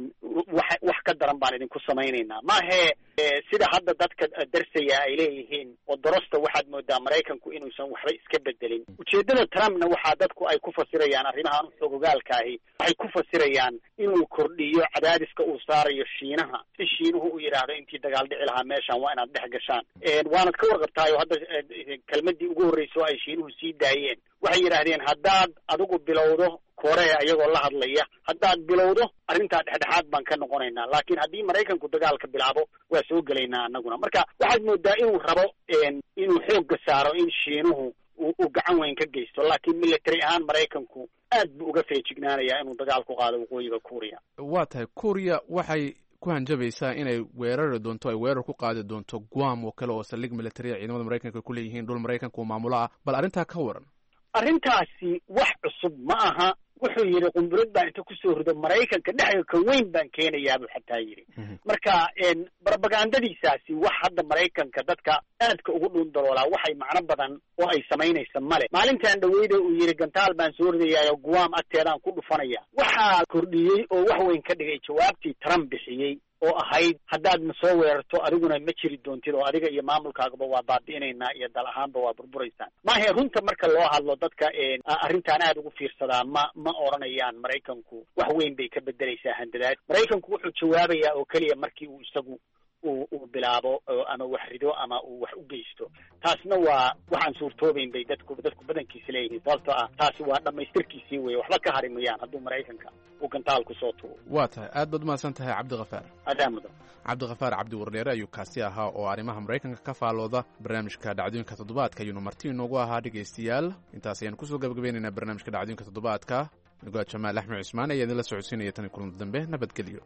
[SPEAKER 10] wax wax ka daran baan idinku samaynaynaa. maahe sida hadda dadka darsaya ay leeyihiin oo dorosta waxaad moodaa Maraykanku inuusan waxba iska bedelin. ujeedada Trumpna waxaa dadku ay ku fasirayaan arrimaha xogogaalka ahi waxay ku fasirayaan inuu kordhiyo cadaadiska uu saarayo Shiinaha, si Shiinuhu u yidhaahdo intii dagaal dhici lahaa meeshan waa inaad dhex gashaan. waanad ka warqabtaayo hadda kelmadii ugu horreysa oo ay Shiinuhu sii daayeen waxay yidhaahdeen haddaad adigu bilowdo Korea iyagoo la hadlaya, haddaad bilowdo arrintaa dhexdhexaad baan ka noqonaynaa, laakiin haddii Maraykanku dagaalka bilaabo waa soo gelaynaa annaguna. marka waxaad moodaa inuu rabo inuu xoogga saaro in Shiinuhu uu gacan weyn ka geysto, laakiin military ahaan Maraykanku aad buu uga feejignaanayaa inuu dagaal ku qaado waqooyiga Korea.
[SPEAKER 9] waa tahay Korea waxay ku hanjabaysaa inay weerari doonto ay weerar ku qaadi doonto Guam oo kale oo saldhig military ciidamada Maraykanka ku leeyihiin dhul Maraykanka uu maamulo ah. bal arrintaa ka waran.
[SPEAKER 10] arrintaasi wax cusub ma aha. wuxuu yidhi qunbulad baan inta kusoo rido Maraykanka dhexda ka weyn baan keenayaa buu xataa yidhi. marka propagandadiisaasi wax hadda Maraykanka dadka aadka ugu dhuundaloolaa waxay macno badan oo ay samaynaysa male. maalintan dhaweyda uu yidhi gantaal baan soo ridayaayo Guam agteedaan ku dhufanaya, waxaa kordhiyey oo wax weyn ka dhigay jawaabtii Trump bixiyey oo ahayd haddaad ma soo weerarto adiguna ma jiri doontid oo adiga iyo maamulkaagaba waa baabi'inaynaa iyo dal ahaanba waa burburaysaan. maahe runta marka loo hadlo dadka arrintaan aad ugu fiirsadaa ma ma oranayaan Maraykanku wax weyn bay ka bedelaysaa handadaad. Maraykanku wuxuu jawaabayaa oo keliya markii uu isagu uu uu bilaabo ama wax rido ama uu wax u geysto. taasna waa waxaan suurtoobayn bay dadku dadku badankiisa leeyihiin, sababtoo ah taasi waa dhammaystirkiisii weeye, waxba ka harimayaan hadduu Maraykanka uu gantaal ku soo tuuro.
[SPEAKER 9] waa tahay aad baad umahadsan tahay cabdiqafaar.
[SPEAKER 10] adaa mudan.
[SPEAKER 9] cabdiqafaar cabdi wardheere ayuu kaasi ahaa oo arrimaha Maraykanka ka faalooda. barnaamijka dhacdooyinka toddobaadka ayuuna marti inoogu ahaa dhegaystayaal. intaas ayaan kusoo gabagabeynaynaa barnaamijka dhacdooyinka toddobaadka. nagaad Jamaal Axmed Cismaan ayaa idinla socodsiinaya tan kulan dambe. nabadgelyo.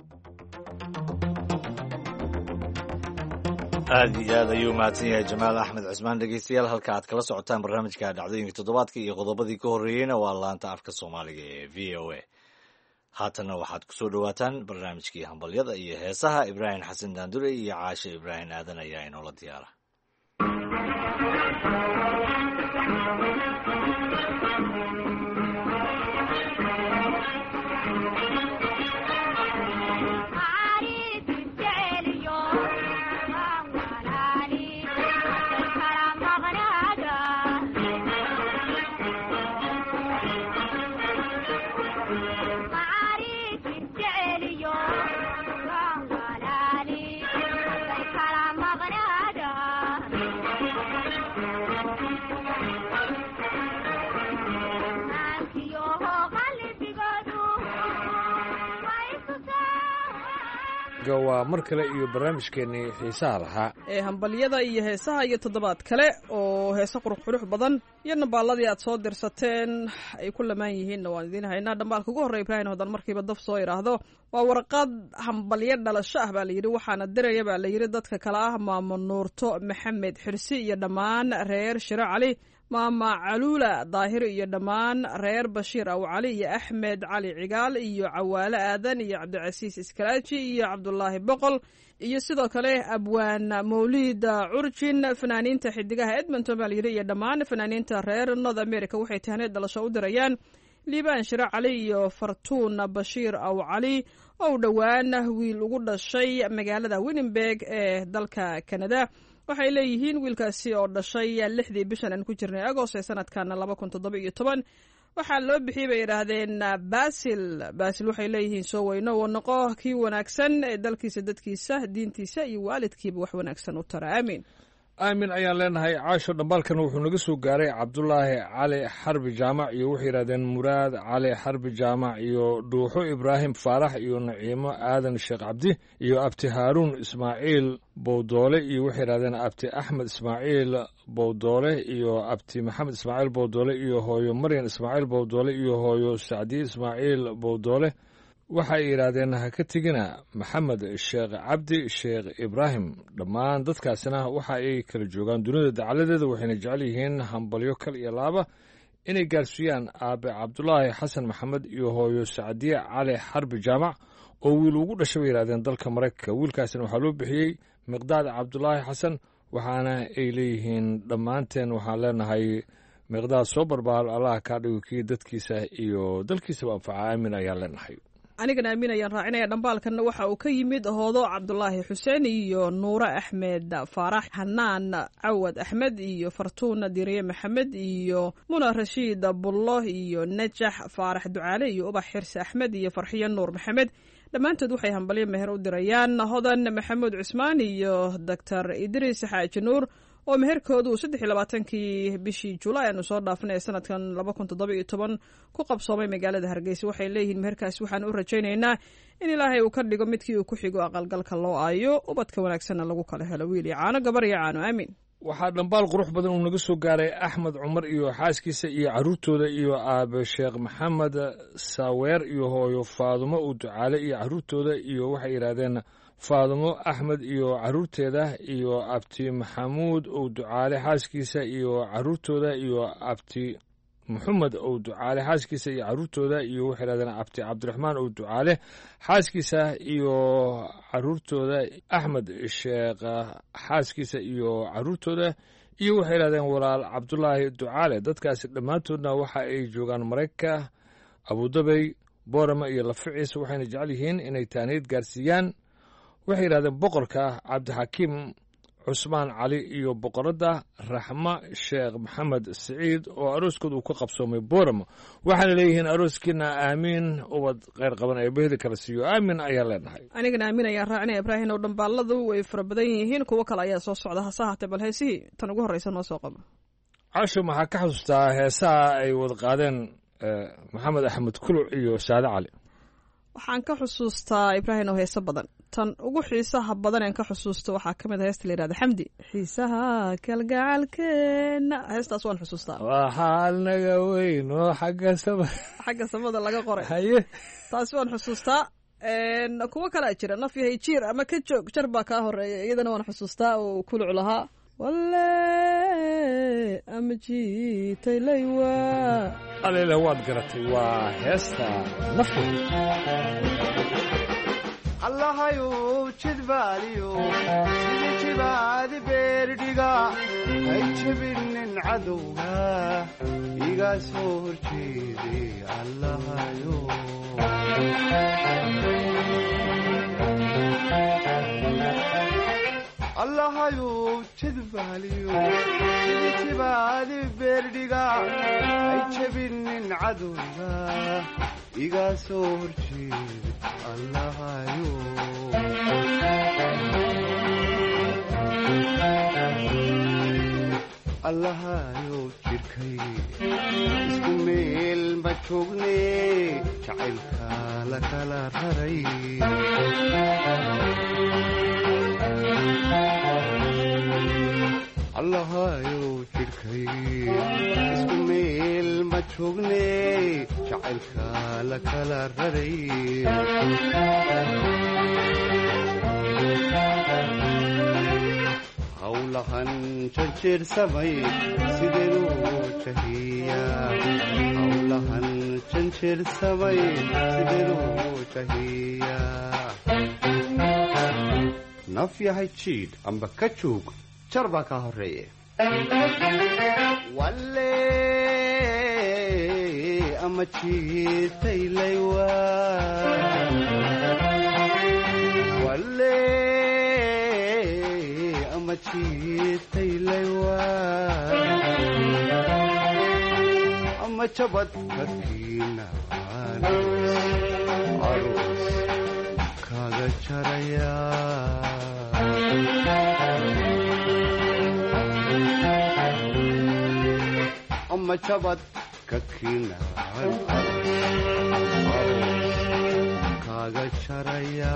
[SPEAKER 2] aad iyo aad ayuu mahadsan yahay Jamaal Axmed Cismaan. dhegeystayaal halka aad kala socotaan barnaamijka dhacdooyinka toddobaadka iyo qodobadii ka horreeyeyna waa laanta afka Soomaaliga ee V O A. haatanna waxaad ku soo dhawaataan barnaamijkii hambalyada iyo heesaha. Ibraahim Xasan Daandure iyo Caashe Ibraahim Aadan ayaa inoola diyaara.
[SPEAKER 11] waa mar kale iyo barnaamijkeennii xiisaha lahaa
[SPEAKER 12] ee hambalyada iyo heesaha iyo toddobaad kale oo heese qurux qurux badan iyo nambaaladii aad soo dirsateen ay ku lamaan yihiinna waan idiin haynaa. dhambaalka ugu horreya Ibraahim hadan markiiba daf soo idhaahdo waa warqad hambalyo dhalasho ah baa layidhi, waxaana diraya baa layidhi dadka kale ah maamo Nuurto Maxamed Xirsi iyo dhammaan reer Shiro Cali, maama Caluula Daahir iyo dhammaan reer Bashiir Aw Cali iyo Axmed Cali Cigaal iyo Cawaale Aadan iyo Cabdicasiis Iskaraaji iyo Cabdulaahi Boqol iyo sidoo kale abwaan Mawlid Curjin, fanaaniinta xidigaha Edmonton baa layidhi iyo dhammaan fanaaniinta reer North America waxay tahneed dhalasho u dirayaan Liibaan Shiro Cali iyo Fartuun Bashiir Aw Cali oo dhowaan wiil ugu dhashay magaalada Winnipeg ee dalka Canada. waxay leeyihiin wiilkaasi oo dhashay lixdii bishan aan ku jirnay agost ee sanadkana laba kun toddoba iyo toban waxaa loo bixiyey bay yidhaahdeen basil basil waxay leeyihiin soo weyno uu noqo kii wanaagsan ee dalkiisa dadkiisa diintiisa iyo waalidkiiba wax wanaagsan u tara aamiin
[SPEAKER 11] aamin ayaan leenahay caasho dhambaalkan wuxuu naga soo gaaray cabdulaahi cali xarbi jaamac iyo waxay yidhahdeen muraad cali xarbi jaamac iyo dhuuxo ibraahim faarax iyo naciimo aadan sheekh cabdi iyo abti haaruun ismaaciil bowdoole iyo waxay yidhahdeen abti axmed ismaaciil bowdoole iyo abti maxamed ismaaciil bowdoole iyo hooyo maryan ismaaciil bowdoole iyo hooyo sacdiye ismaaciil bowdoole waxay yidhaahdeen ha ka tegina maxamed sheekh cabdi sheekh ibraahim dhammaan dadkaasina waxa ay kala joogaan dunida dacaladeeda waxayna jecel yihiin hambalyo kal iyo laaba inay gaarsiiyaan aabe cabdulaahi xasan maxamed iyo hooyo sacdiye cali xarbi jaamac oo wiil ugu dhashay bay yidhahdeen dalka maraykanka wiilkaasina waxaa loo bixiyey miqdaad cabdulaahi xasan waxaana ay leeyihiin dhammaanteen waxaan leenahay miqdaad soo barbaar allah kaa dhigo kii dadkiisa iyo dalkiisaba anfaca aamin ayaan leenahay
[SPEAKER 12] anigana aamin ayaan raacinaya dhambaalkanna waxa uu ka yimid hoodo cabdulaahi xuseen iyo nuure axmed faarax xanaan cawad axmed iyo fartuuna diriye maxamed iyo muna rashiid bullo iyo najax faarax ducaale iyo ubax xirsi axmed iyo farxiyo nuur maxamed dhammaantood waxay hambalyo meher u dirayaan hodan maxamuud cusmaan iyo doctor idriis xaaji nuur oo meherkoodu saddex iyo labaatankii bishii julaay aanu soo dhaafnay ee sanadkan laba kun toddoba iyo toban ku qabsoomay magaalada hargeysa waxay leeyihiin meherkaasi waxaan u rajaynaynaa in ilaahay uu ka dhigo midkii uu ku xigo aqalgalka loo aayo ubadka wanaagsanna lagu kala helo wiil iyo caano gabar iyo caano aamin
[SPEAKER 11] waxaa dhambaal qurux badan uu naga soo gaaray axmed cumar iyo xaaskiisa iyo carruurtooda iyo aabe sheekh maxamed saaweer iyo hooyo faadumo uu ducaale iyo carruurtooda iyo waxay yidhaahdeen faadumo axmed iyo carruurteeda iyo abti maxamuud ou ducaale xaaskiisa iyo carruurtooda iyo abti maxamed ou ducaale xaaskiisa iyo carruurtooda iyo waxay yidhahdeen abti cabdiraxmaan ou ducaale xaaskiisa iyo carruurtooda axmed sheekh xaaskiisa iyo carruurtooda iyo waxay yidhahdeen walaal cabdulaahi ducaale dadkaasi dhammaantoodna waxa ay joogaan maraykanka abudabey boorama iyo laficiis waxayna jecel yihiin inay taaniid gaarsiiyaan waxay yidhahdeen boqorka cabdixakiim cusmaan cali iyo boqoradda raxmo sheekh maxamed siciid oo arooskooda uu ka qabsoomay booramo waxaana leeyihiin arooskiina aamiin ubad kheyr qaban ee bahdi kala siiyo aamin ayaan leenahay
[SPEAKER 12] anigana aamin ayaan raacinaya ibraahin oo dhambaaladu way fara badan yihiin kuwo kale ayaa soo socda hase haatee bal heesihii tan ugu horreysa noo soo qabo
[SPEAKER 11] casho maxaa ka xusuustaa heesaha ay wada qaadeen maxamed axmed kuluc iyo saade cali
[SPEAKER 12] waxaan ka xusuustaa ibraahin oo heeso badan tan ugu xiisaha badan aan ka xusuusto waxaa ka mid a heesta la yidhahda xamdi xiisaha kalgacalkeena heestaas waan xusuustaa
[SPEAKER 11] waxaa naga weyn oo xagga sama
[SPEAKER 12] xagga samada laga qoray
[SPEAKER 11] haye
[SPEAKER 12] taasi waan xusuustaa kuwo kalaa jira naf yahay jiir ama ka joog jar baa kaa horeeya iyadana waan xusuustaa oo kuluc lahaa walle ama jiitay laywa
[SPEAKER 11] alele waad garatay waa heesta nafta
[SPEAKER 13] allahayuu jidbaaliyo sidii jibaadi beerdhiga hay jebinin cadowga iga soo horjeeday allahayo allahayuu jidbaaliyo sidii jibaadi beerdhiga hay jebinin cadowga iga soo horjeeday allahayo allahayo jirkay isku meel ma joogne jacaylka la kala raray allahayo jirkay isku meel ma joogne jacaylka la kala raray hawlahan janjeersamay sideenuu jahiyaa hawlahan janjeersamay sideenuu jahiyaa naf yahay jiidh amba ka joog jar baa kaa horreeye walle ama jiitay laywa walle ama ama jiitaylaywa ama jabad ka kiinaan aroos kaga jaraya ama jabad ka kiinaan aroos kaga jaraya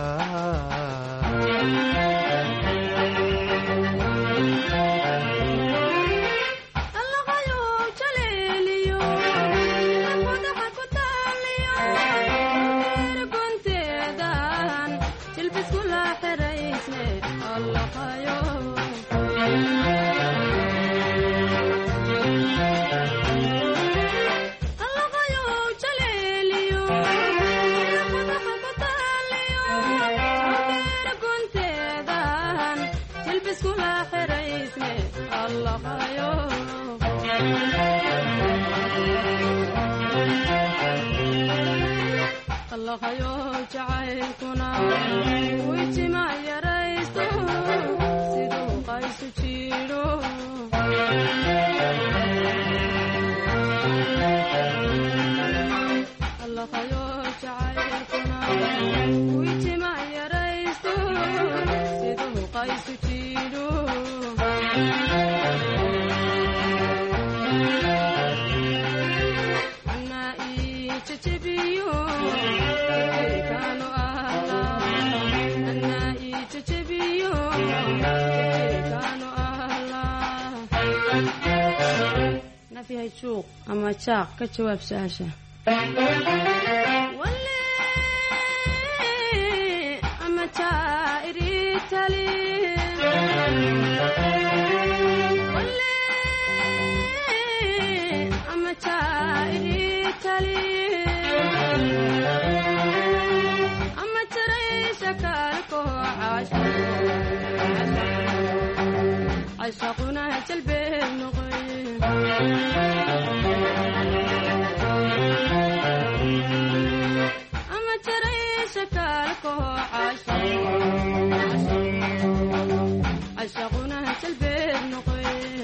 [SPEAKER 14] ama jaaq ka jawaab su-aasha ama jaa'iritali ama jaa'iritali ama jaraysha kalko cashaquna jalbeeb noqoy ama jaraysha kalko cashaquna jalbeeb noqoy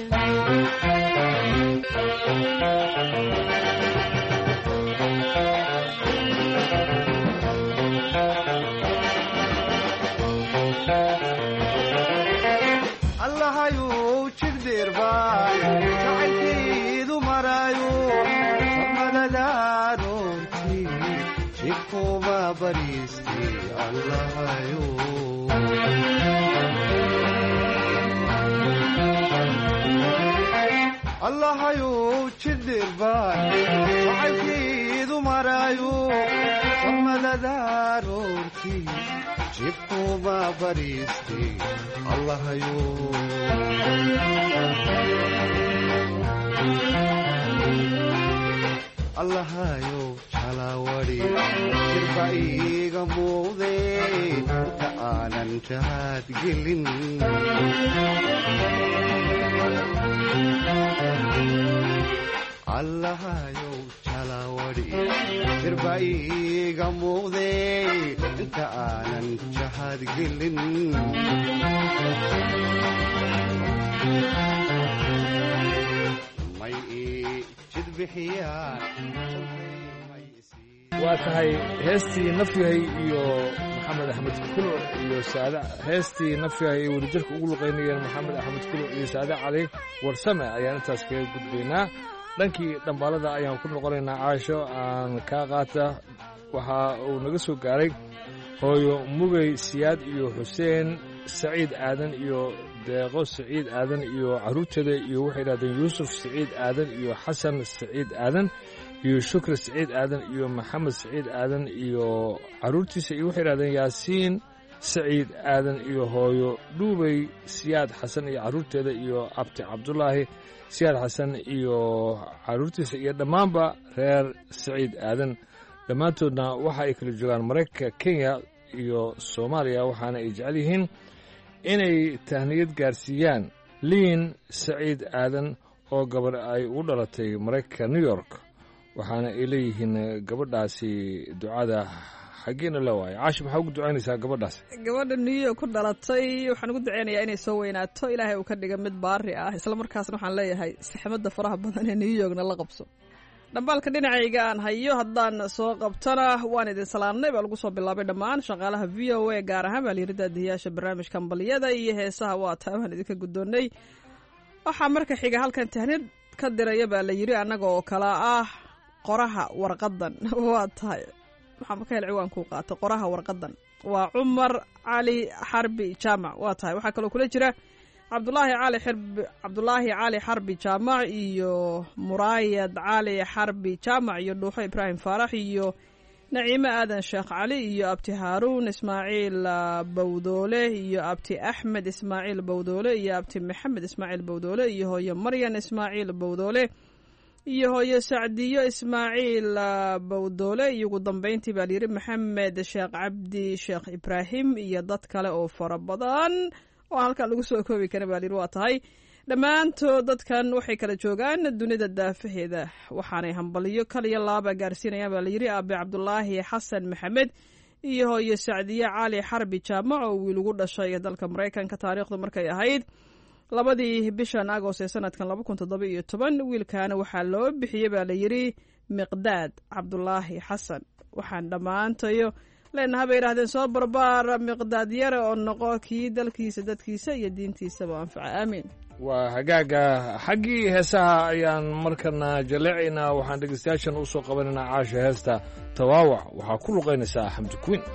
[SPEAKER 13] allahayuu jigdeerbaa jacaylkeedu maraayo samadadaanoontii jibkuuma bariistay allahayo allahayuu jigdeerbaa jacaylkeedu maraayo samadadaanoontii jibkuuma bariistay allahayo allahayo jalawadi jirba iiga muuqde inta aanan jahaad gelin allahayo jalawadi jirba iiga muuqde inta aanan jahaad gelin may ii jid bixiyaan
[SPEAKER 11] waa tahay heestii nafyahay iyo maxamed axmed kulo iyo saade heestii nafyahay ay wadajirka ugu luqaynayeen maxamed axmed kulo iyo saade cali warsame ayaan intaas kaga gudbaynaa dhankii dhambaalada ayaan ku noqonaynaa caasho aan kaa qaata waxa uu naga soo gaaray hooyo mugay siyaad iyo xuseen saciid aadan iyo deeqo saciid aadan iyo carruurteeda iyo waxay yidhahdeen yuusuf saciid aadan iyo xasan saciid aadan iyo shukri saciid aadan iyo maxamed saciid aadan iyo carruurtiisa iyo waxay yidhahdeen yaasiin saciid aadan iyo hooyo dhuubay siyaad xasan iyo carruurteeda iyo abti cabdulaahi siyaad xasan iyo carruurtiisa iyo dhammaanba reer saciid aadan dhammaantoodna waxa ay kala joogaan maraykanka kenya iyo soomaaliya waxaana ay jecel yihiin inay tahniyad gaarsiiyaan liin saciid aadan oo gabarh ay u dhalatay maraykanka new york waxaana ay leeyihiin gabadhaasi ducada xaggeena la waayo caashi maxaa ugu ducaynaysaa gabadhaas
[SPEAKER 12] gabadha new york ku dhalatay waxaan ugu duceynayaa inay soo weynaato ilaahay uu ka dhiga mid baari ah isla markaasna waxaan leeyahay saxmadda faraha badan ee new yorkna la qabso dhambaalka dhinacayga aan hayo haddaan soo qabtana waan idin salaamnay baa lagu soo bilaabay dhammaan shaqaalaha v o a gaar ahaan baa layiri daadiyaasha barnaamijka ambaliyada iyo heesaha waa taa waan idinka guddoonnay waxaa marka xiga halkan tahnid ka diraya baa la yidhi annaga oo kala ah qoraha warqadan waa tahay maxaa ka hel ciwaankuu qaato qoraha warqadan waa cumar cali xarbi jaamac waa tahay waxaa kaloo kula jira cabdulaahi cali xarbi cabdulaahi cali xarbi jaamac iyo muraayad cali xarbi jaamac iyo dhuuxo ibraahim faarax iyo naciime aadan sheekh cali iyo abti haaruun ismaaciil bawdoole iyo abti axmed ismaaciil bawdoole iyo abti maxamed ismaaciil bawdoole iyo hooyo maryan ismaaciil bawdoole iyo hooyo sacdiyo ismaaciil bawdoole iyo ugu dambeyntii baa layidhi maxamed sheekh cabdi sheekh ibraahim iyo dad kale oo fara badan oo halkan lagu soo koobi kara baa layidhi waa tahay dhammaantood dadkan waxay kala joogaan dunida daafaheeda waxaanay hambaliyo kaliyo laaba gaarsiinayaan baa layidhi aabe cabdulaahi xasan maxamed iyo hooyo sacdiye cali xarbi jaamac oo wiil ugu dhashay dalka maraykanka taariikhdu markay ahayd labadii bishan agost ee sanadkan laba kun toddoba iyo toban wiilkaana waxaa loo bixiyey baa layidhi miqdaad cabdulaahi xasan waxaan dhammaantayo leenaha bay yidhahdeen soo barbaar miqdaad yare oo noqo kii dalkiisa dadkiisa iyo diintiisaba anfaca aamiin
[SPEAKER 11] waa hagaaga xaggii heesaha ayaan markana jaleecaynaa waxaan dhegeystayaashan u soo qabanaynaa caasha heesta tawaawac waxaa ku luqaynaysaa xamdi kuwiin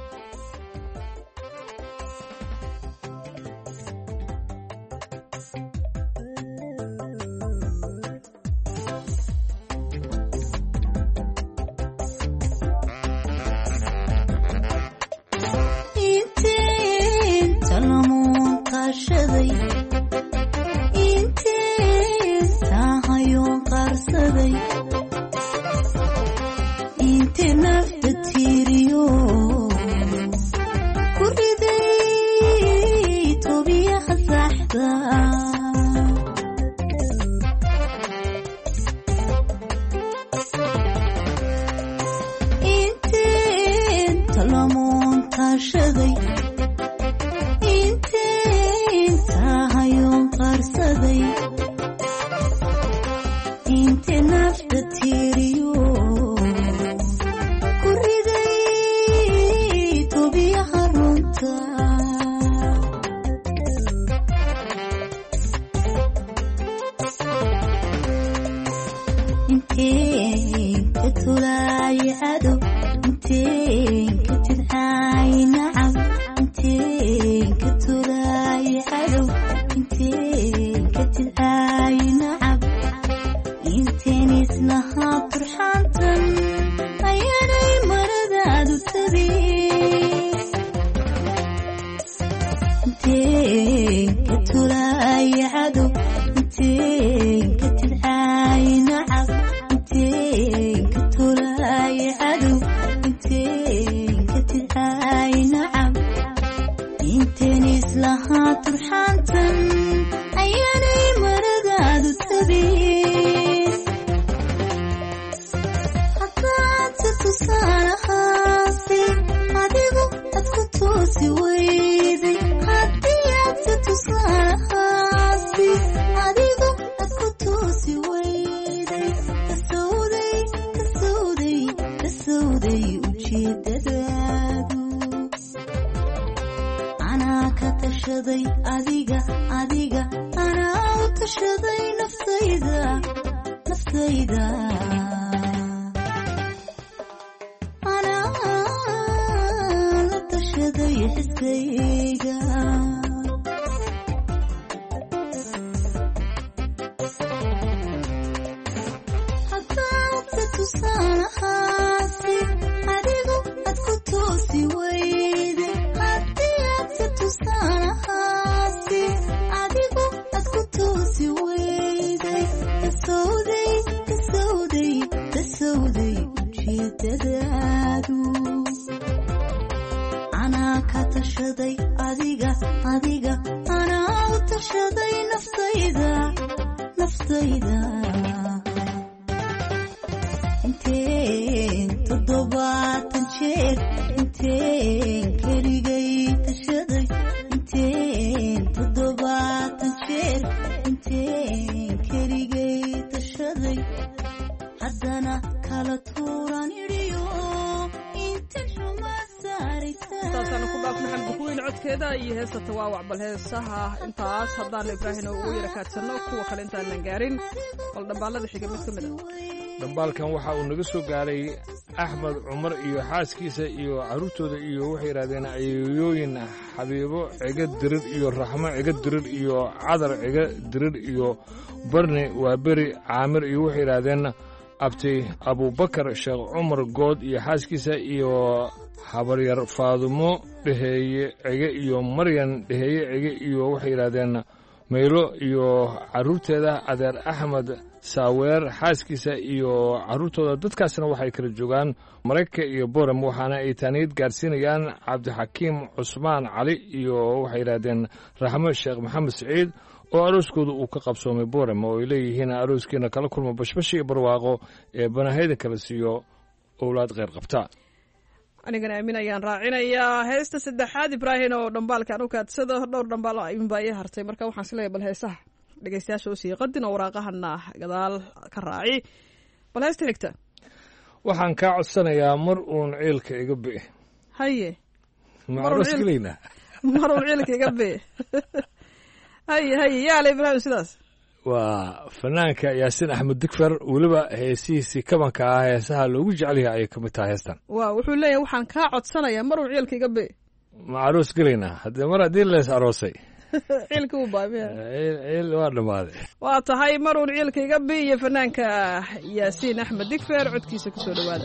[SPEAKER 12] codkeeda iyo heesta tawaawac bal heesaha intaas haddaan ibraahim ugu yara kaadsanno kuwa kale intaanan gaarin bal dhambaalada xiga mid ka mid a
[SPEAKER 11] dhambaalkan waxa uu naga soo gaaray axmed cumar iyo xaaskiisa iyo carruurtooda iyo waxay yidhahdeen ayeeyooyin xabiibo ciga dirir iyo raxmo ciga dirir iyo cadar ciga dirir iyo barni waa beri caamir iyo waxay yidhaahdeen abti abubakar sheekh cumar good iyo xaaskiisa iyo habaryar faadumo dheheeye cige iyo maryan dheheeye cige iyo waxay yidhaahdeen maylo iyo carruurteeda adeer axmed saaweer xaaskiisa iyo carruurtooda dadkaasna waxay kala joogaan maraykanka iyo boram waxaana ay taaniyad gaarsiinayaan cabdixakiim cusmaan cali iyo waxay yidhaahdeen raxmo sheekh maxamed siciid oo arooskooda uu ka qabsoomay boram oo ay leeyihiin arooskiina kala kulma bashbash iyo barwaaqo ee banahayda kala siiyo owlaad kheyr qabta
[SPEAKER 12] anigana aamin ayaan raacinayaa heesta saddexaad ibraahim oo dhambaalkan u kaadsado dhowr dhambaal ayuunbaa ii hartay marka waxaan isleeyahay bal heesaha dhegeystayaasha u sii qadin oo waraaqahana gadaal ka raaci bal heesta xigta
[SPEAKER 11] waxaan kaa codsanayaa mar uun ciilka iga be
[SPEAKER 12] haye
[SPEAKER 11] macaroos gelaynaa
[SPEAKER 12] mar uun ciilka iga be haye haye yaala ibraahim sidaas
[SPEAKER 11] waa fanaanka yaasiin axmed digfer weliba heesihiisii kabanka ah heesaha loogu jecel yahay ayay ka mid tahay heestan
[SPEAKER 12] waa wuxuu leeyahay waxaan kaa codsanayaa mar uun ciilka iga be
[SPEAKER 11] ma aroos gelaynaa haddee mar haddii lees aroosay
[SPEAKER 12] ciilka uu baamiya
[SPEAKER 11] ciil waa dhammaaday
[SPEAKER 12] waa tahay mar uun ciilka iga be iyo fanaanka yaasiin axmed digfer codkiisa kusoo dhowaada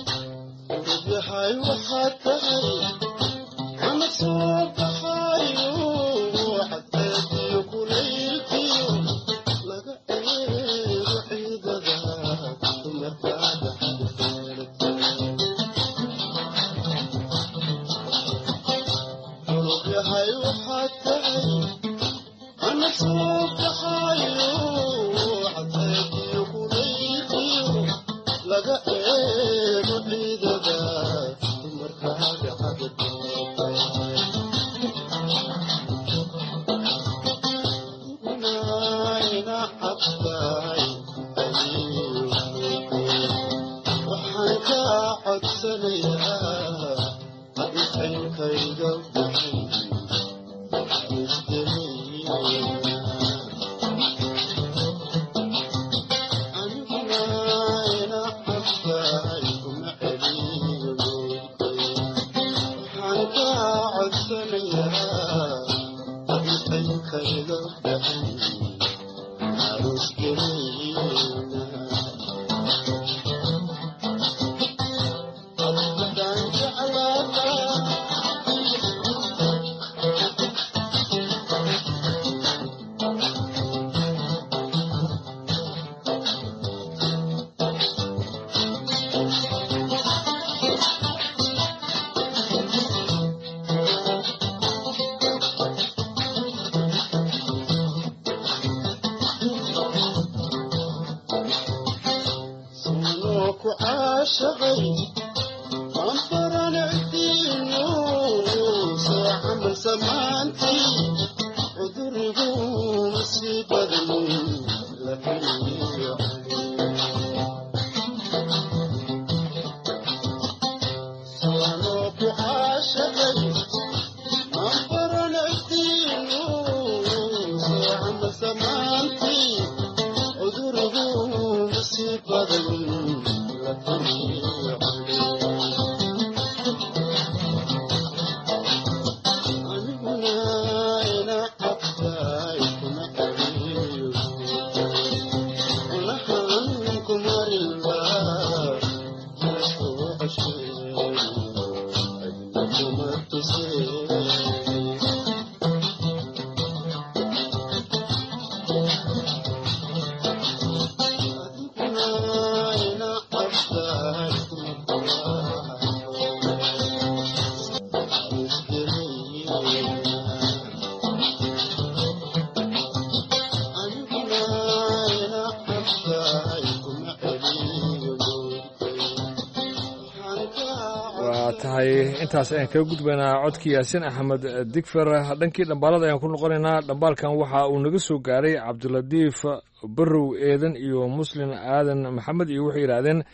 [SPEAKER 11] intaas ayaan kaga gudbaynaa codkii yaasiin axmed digfer dhankii dhambaalada ayaan ku noqonaynaa dhambaalkan waxa uu naga soo gaaray cabdilatiif barow eedan iyo muslin aadan maxamed iyo waxay yidhaahdeen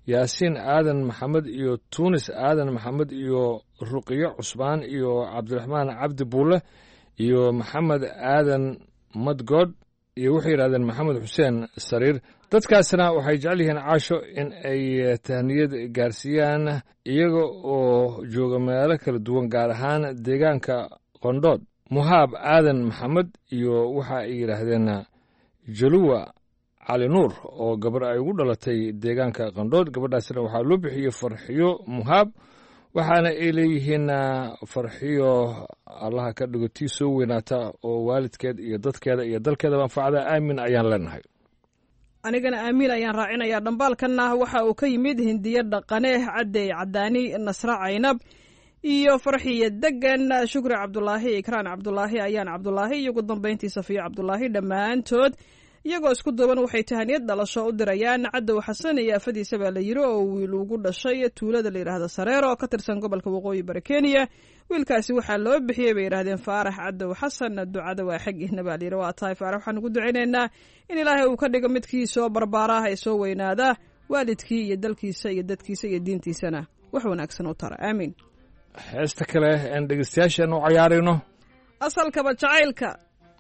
[SPEAKER 11] yaasiin aadan maxamed iyo tuunis aadan maxamed iyo ruqiyo cusbaan iyo cabdiraxmaan cabdi buule iyo maxamed aadan madgood iyo waxay yidhahdeen maxamed xuseen sariir. dadkaasna waxay jecel yihiin caasho in ay tahniyad gaarsiiyaan iyaga oo jooga meelo kala duwan gaar ahaan deegaanka qondhood. muhaab aadan maxamed iyo waxa ay yidhaahdeen jaluwa cali nuur oo gabar ay ugu dhalatay deegaanka qandhood. gabadhaasna waxaa loo bixiyey farxiyo muhaab, waxaana ay leeyihiin farxiyo allaha ka dhigo tii soo weynaata oo waalidkeed iyo dadkeeda iyo dalkeeda manfacda. aamin ayaan leenahay.
[SPEAKER 12] anigana aamiin ayaan raacinayaa. dhambaalkanna waxa uu ka yimid hindiyo dhaqane cadey cadaani nasre caynab iyo farxiya degan shukri cabdulaahi ikraan cabdulaahi ayaan cabdulaahi iyo ugu dambayntii safiyo cabdulaahi. dhammaantood iyagoo isku duuban waxay tahaniyad dhalasho u dirayaan cadow xasan iyo afadiisa baa la yiri oo wiil ugu dhashay tuulada la yidhaahdo sareero oo ka tirsan gobolka waqooyi bari kenya. wiilkaasi waxaa loo bixiyey bay yidhaahdeen faarax cadow xasan. ducada waa xaggiina baa layidhi. waa tahay faarax, waxaan ugu ducaynaynaa in ilaahay uu ka dhigo midkii soo barbaaraah ee soo weynaada waalidkii iyo dalkiisa iyo dadkiisa iyo diintiisana wax wanaagsan u tara. aamiin.
[SPEAKER 11] heesta kale aan dhegeystayaashan u cayaarayno
[SPEAKER 12] asalkaba jacaylka.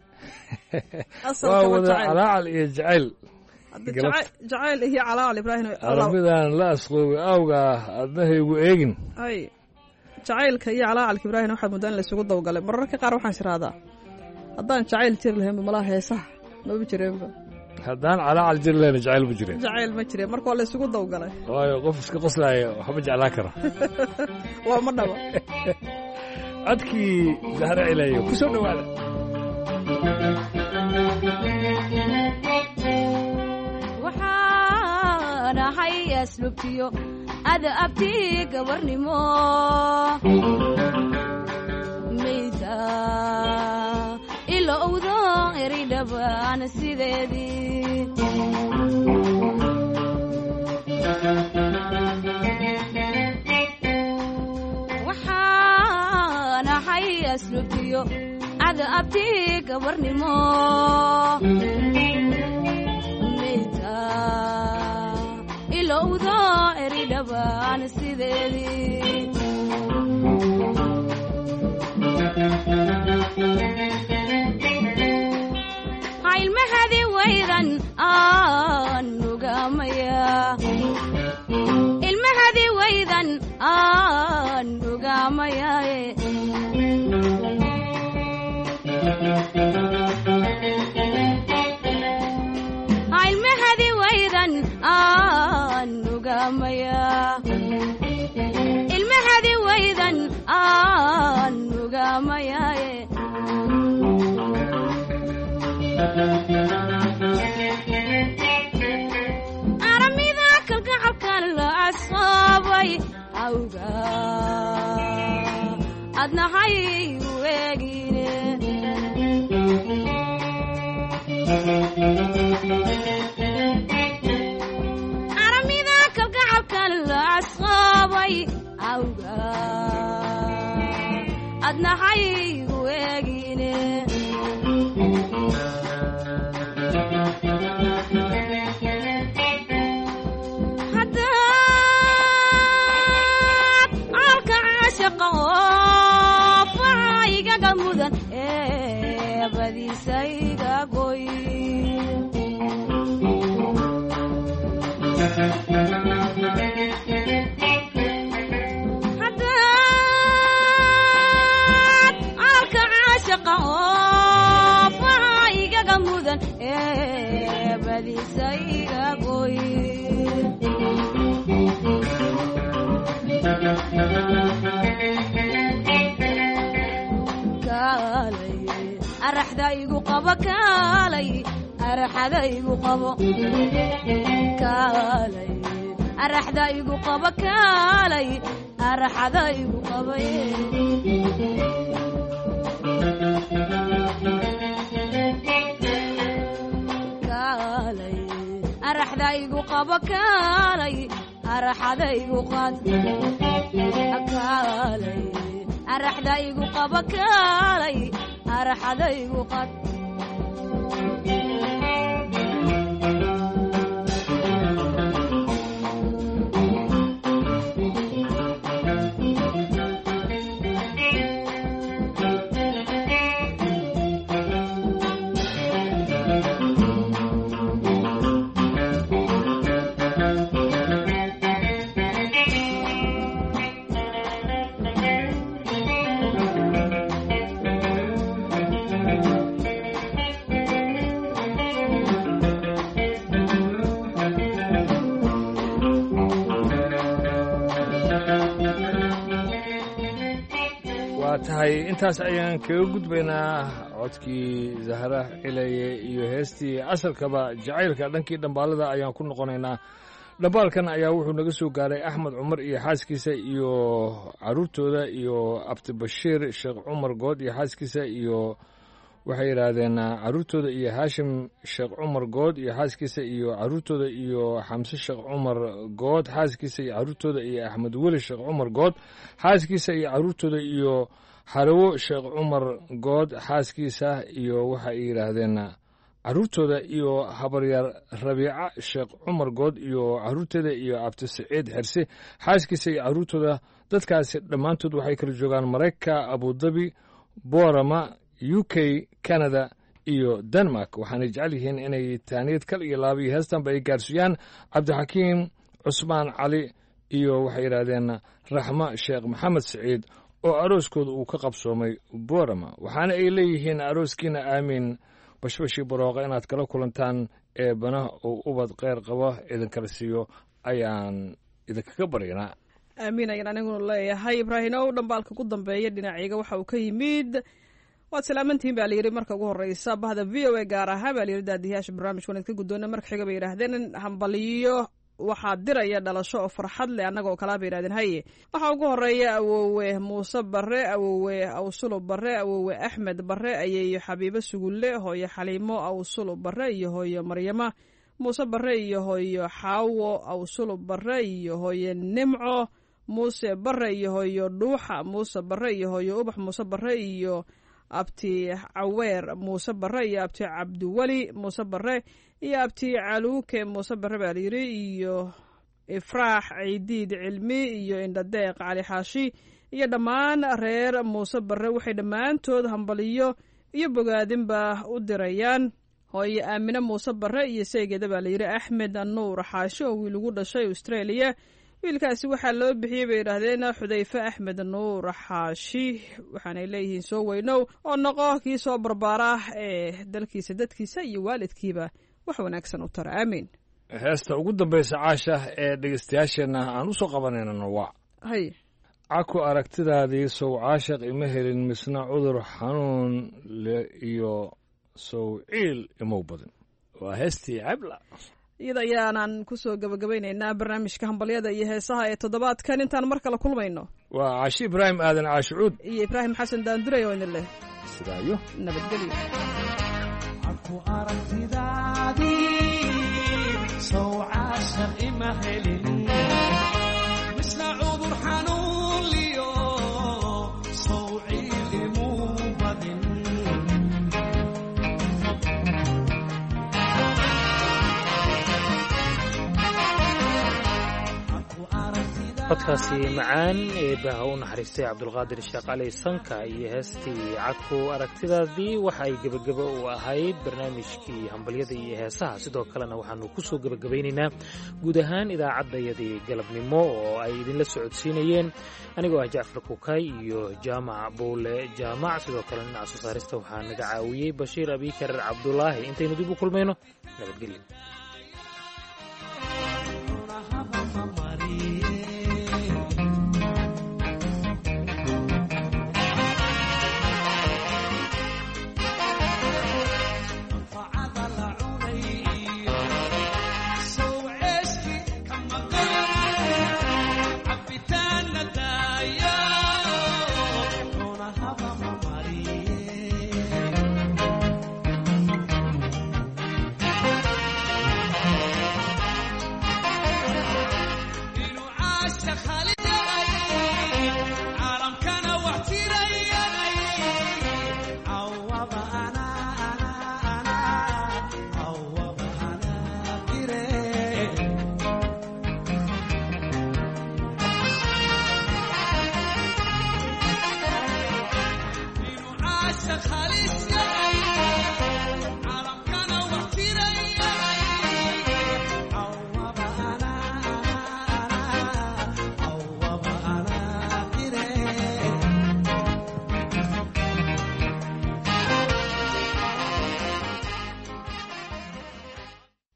[SPEAKER 11] waa wada calaacal iyo jacayl.
[SPEAKER 12] jacayl iyo calaacal ibraahim
[SPEAKER 11] arabidan la asqoobi awga adnahaygu eegin.
[SPEAKER 12] ay jacaylka iyo calacalka ibraahim waxaad muddaa in laysugu dawgalay. mararka qaar waxaan isiraadaa haddaan jacayl jiri lahaynba malaha heesaha maba jireenba.
[SPEAKER 11] haddaan calaacal jiri lahayna jacayl ma jireen.
[SPEAKER 12] jacayl ma jireen, marka waa laysugu dawgalay.
[SPEAKER 11] waayo qof iska qoslaaya waxba jeclaa kara.
[SPEAKER 12] waa ma dhaba.
[SPEAKER 11] codkii zahra cilayo ku soo dhowaada.
[SPEAKER 15] waxaan ahay aslubtiyo ada abti gabarnimo mayda ilo owdo eridhabaan sideedii waxaan ahay aslubtiyo ada abti gabarnimo mayda ilowdo eridhabaan sideedii hailmahadi waydan aan nugamaya ilmahadi waydan aan nugamayaaye hailmahadi waydan aan nugamaya ilmahadi waydan aan nugamayaaye aramida kalgacalkan la asaabay awga adnahay weegine aramida kalgacalkan la asaabay awga adnahay weegine haddaad caalka caashaqa oo facaygaga mudan ee badiisayga goy haddaad caalka caashaqa oo facaygaga mudan ee badiisayga goy kaalay araxda igu qabo kaalay araxada igu qabo kaalay araxda igu qabo kaalay araxada igu qabaye kaalay araxda igu qabo kaalay araxada igu qad kaalay araxda igu qabo kaalay araxada igu qad
[SPEAKER 11] waa tahay intaas ayaan kaga gudbaynaa codkii zahra cilaye iyo heestii asalkaba jacaylka dhankii dhambaalada ayaan ku noqonaynaa. dhambaalkan ayaa wuxuu naga soo gaaray axmed cumar iyo xaaskiisa iyo caruurtooda iyo abdibashiir sheekh cumar good iyo xaaskiisa iyo waxay yidhaahdeen caruurtooda iyo haashim sheekh cumar good iyo xaaskiisa iyo caruurtooda iyo xamse sheekh cumar good xaaskiisa iyo caruurtooda iyo axmed weli sheekh cumar good xaaskiisa iyo caruurtooda iyo xarawo sheekh cumar good xaaskiisa iyo waxay yidhaahdeen caruurtooda iyo habaryaar rabiica sheekh cumar good iyo caruurteeda iyo abdisaciid xerse xaaskiisa iyo caruurtooda. dadkaasi dhammaantood waxay kala joogaan maraykanka abudabi boorama u k canada iyo denmark waxaanay jecel yihiin inay taaniyad kal iyo laaba iyo heestanba ay gaarsiiyaan cabdixakiim cusmaan cali iyo waxay yidhaahdeen raxmo sheekh maxamed saciid oo arooskooda uu ka qabsoomay boorama waxaana ay leeyihiin arooskiina aamiin bashbashii barooqa inaad kala kulantaan ee banaha oo ubad kheyr qaba idinkala siiyo ayaan idinkaga baryanaa.
[SPEAKER 12] aamiin ayaan aniguna leeyahay. ibraahimow dhambaalka ku dambeeya dhinacayga waxa uu ka yimid waad salaamantihiin baa layidhi marka ugu horreysa bahda v o a gaar ahaan baa layidhi daadiyaasha barnaamijka waan idka guddoona marka xiga bay yidhaahdeen hambaliyo waxaa diraya dhalasho oo farxad leh annaga oo kalaa bay yidhahdeen haye waxaa ugu horreeya awowe muuse barre awowe awsulo barre awowe axmed barre ayeeyo xabiibo sugulle hooyo xaliimo awsulo barre iyo hooyo maryama muuse barre iyo hooyo xaawo awsulo barre iyo hooyo nimco muuse barre iyo hooyo dhuuxa muuse barre iyo hooyo ubax muuse barre iyo abti caweer muuse barre iyo abti cabdiweli muuse barre iyo abti caluuke muuse barre baa layidhi iyo ifraax ciidiid cilmi iyo indhadeeq cali xaashi iyo dhammaan reer muuse barre waxay dhammaantood hambaliyo iyo bogaadinba u dirayaan hooyo aamine muuse barre iyo seegeeda baa layidhi axmed nuur xaashi oo wiil ugu dhashay australia. wiilkaasi waxaa loo bixiyey bay yidhaahdeen xudayfe axmed nuur xaashi waxaanay leeyihiin soo weynow oo noqo kii soo barbaara ee dalkiisa dadkiisa iyo waalidkiiba wax wanaagsan u tara aamiin.
[SPEAKER 11] heesta ugu dambaysa caasha ee dhegeystayaasheenna aan u soo qabanaynana waa
[SPEAKER 12] hay
[SPEAKER 11] caku aragtidaadii sow caashaq ima helin misna cudur xanuun le iyo sow ciil imow badan waa heestii cabla.
[SPEAKER 12] iyada ayaanan ku soo gabagabaynaynaa barnaamijka hambalyada iyo heesaha ee toddobaadkan intaan mar kale kulmayno.
[SPEAKER 11] waa caashi ibraahim aadan caashicuud
[SPEAKER 12] iyo ibraahim xasan daanduray oo idin leh
[SPEAKER 11] sidaayo
[SPEAKER 12] nabadgelyo.
[SPEAKER 16] aku aragtidaadii sow caashaq ima helin misna cudur xanuun liyo sow ciil imuu badin
[SPEAKER 1] codkaasi macaan ee baaha u naxariistay cabdulqaadir sheekh cali sanka iyo heestii cadku aragtidaadii waxa ay gebagabo u ahayd barnaamijkii hambalyada iyo heesaha sidoo kalena waxaanu ku soo gebagabaynaynaa guud ahaan idaacaddayadii galabnimo oo ay idinla socodsiinayeen anigoo ah jacfar kukay iyo jaamac buule jaamac sidoo kale dhinaca soo saarista waxaa naga caawiyey bashiir abikar cabdulaahi intaynu dib u kulmayno nabadgelyo.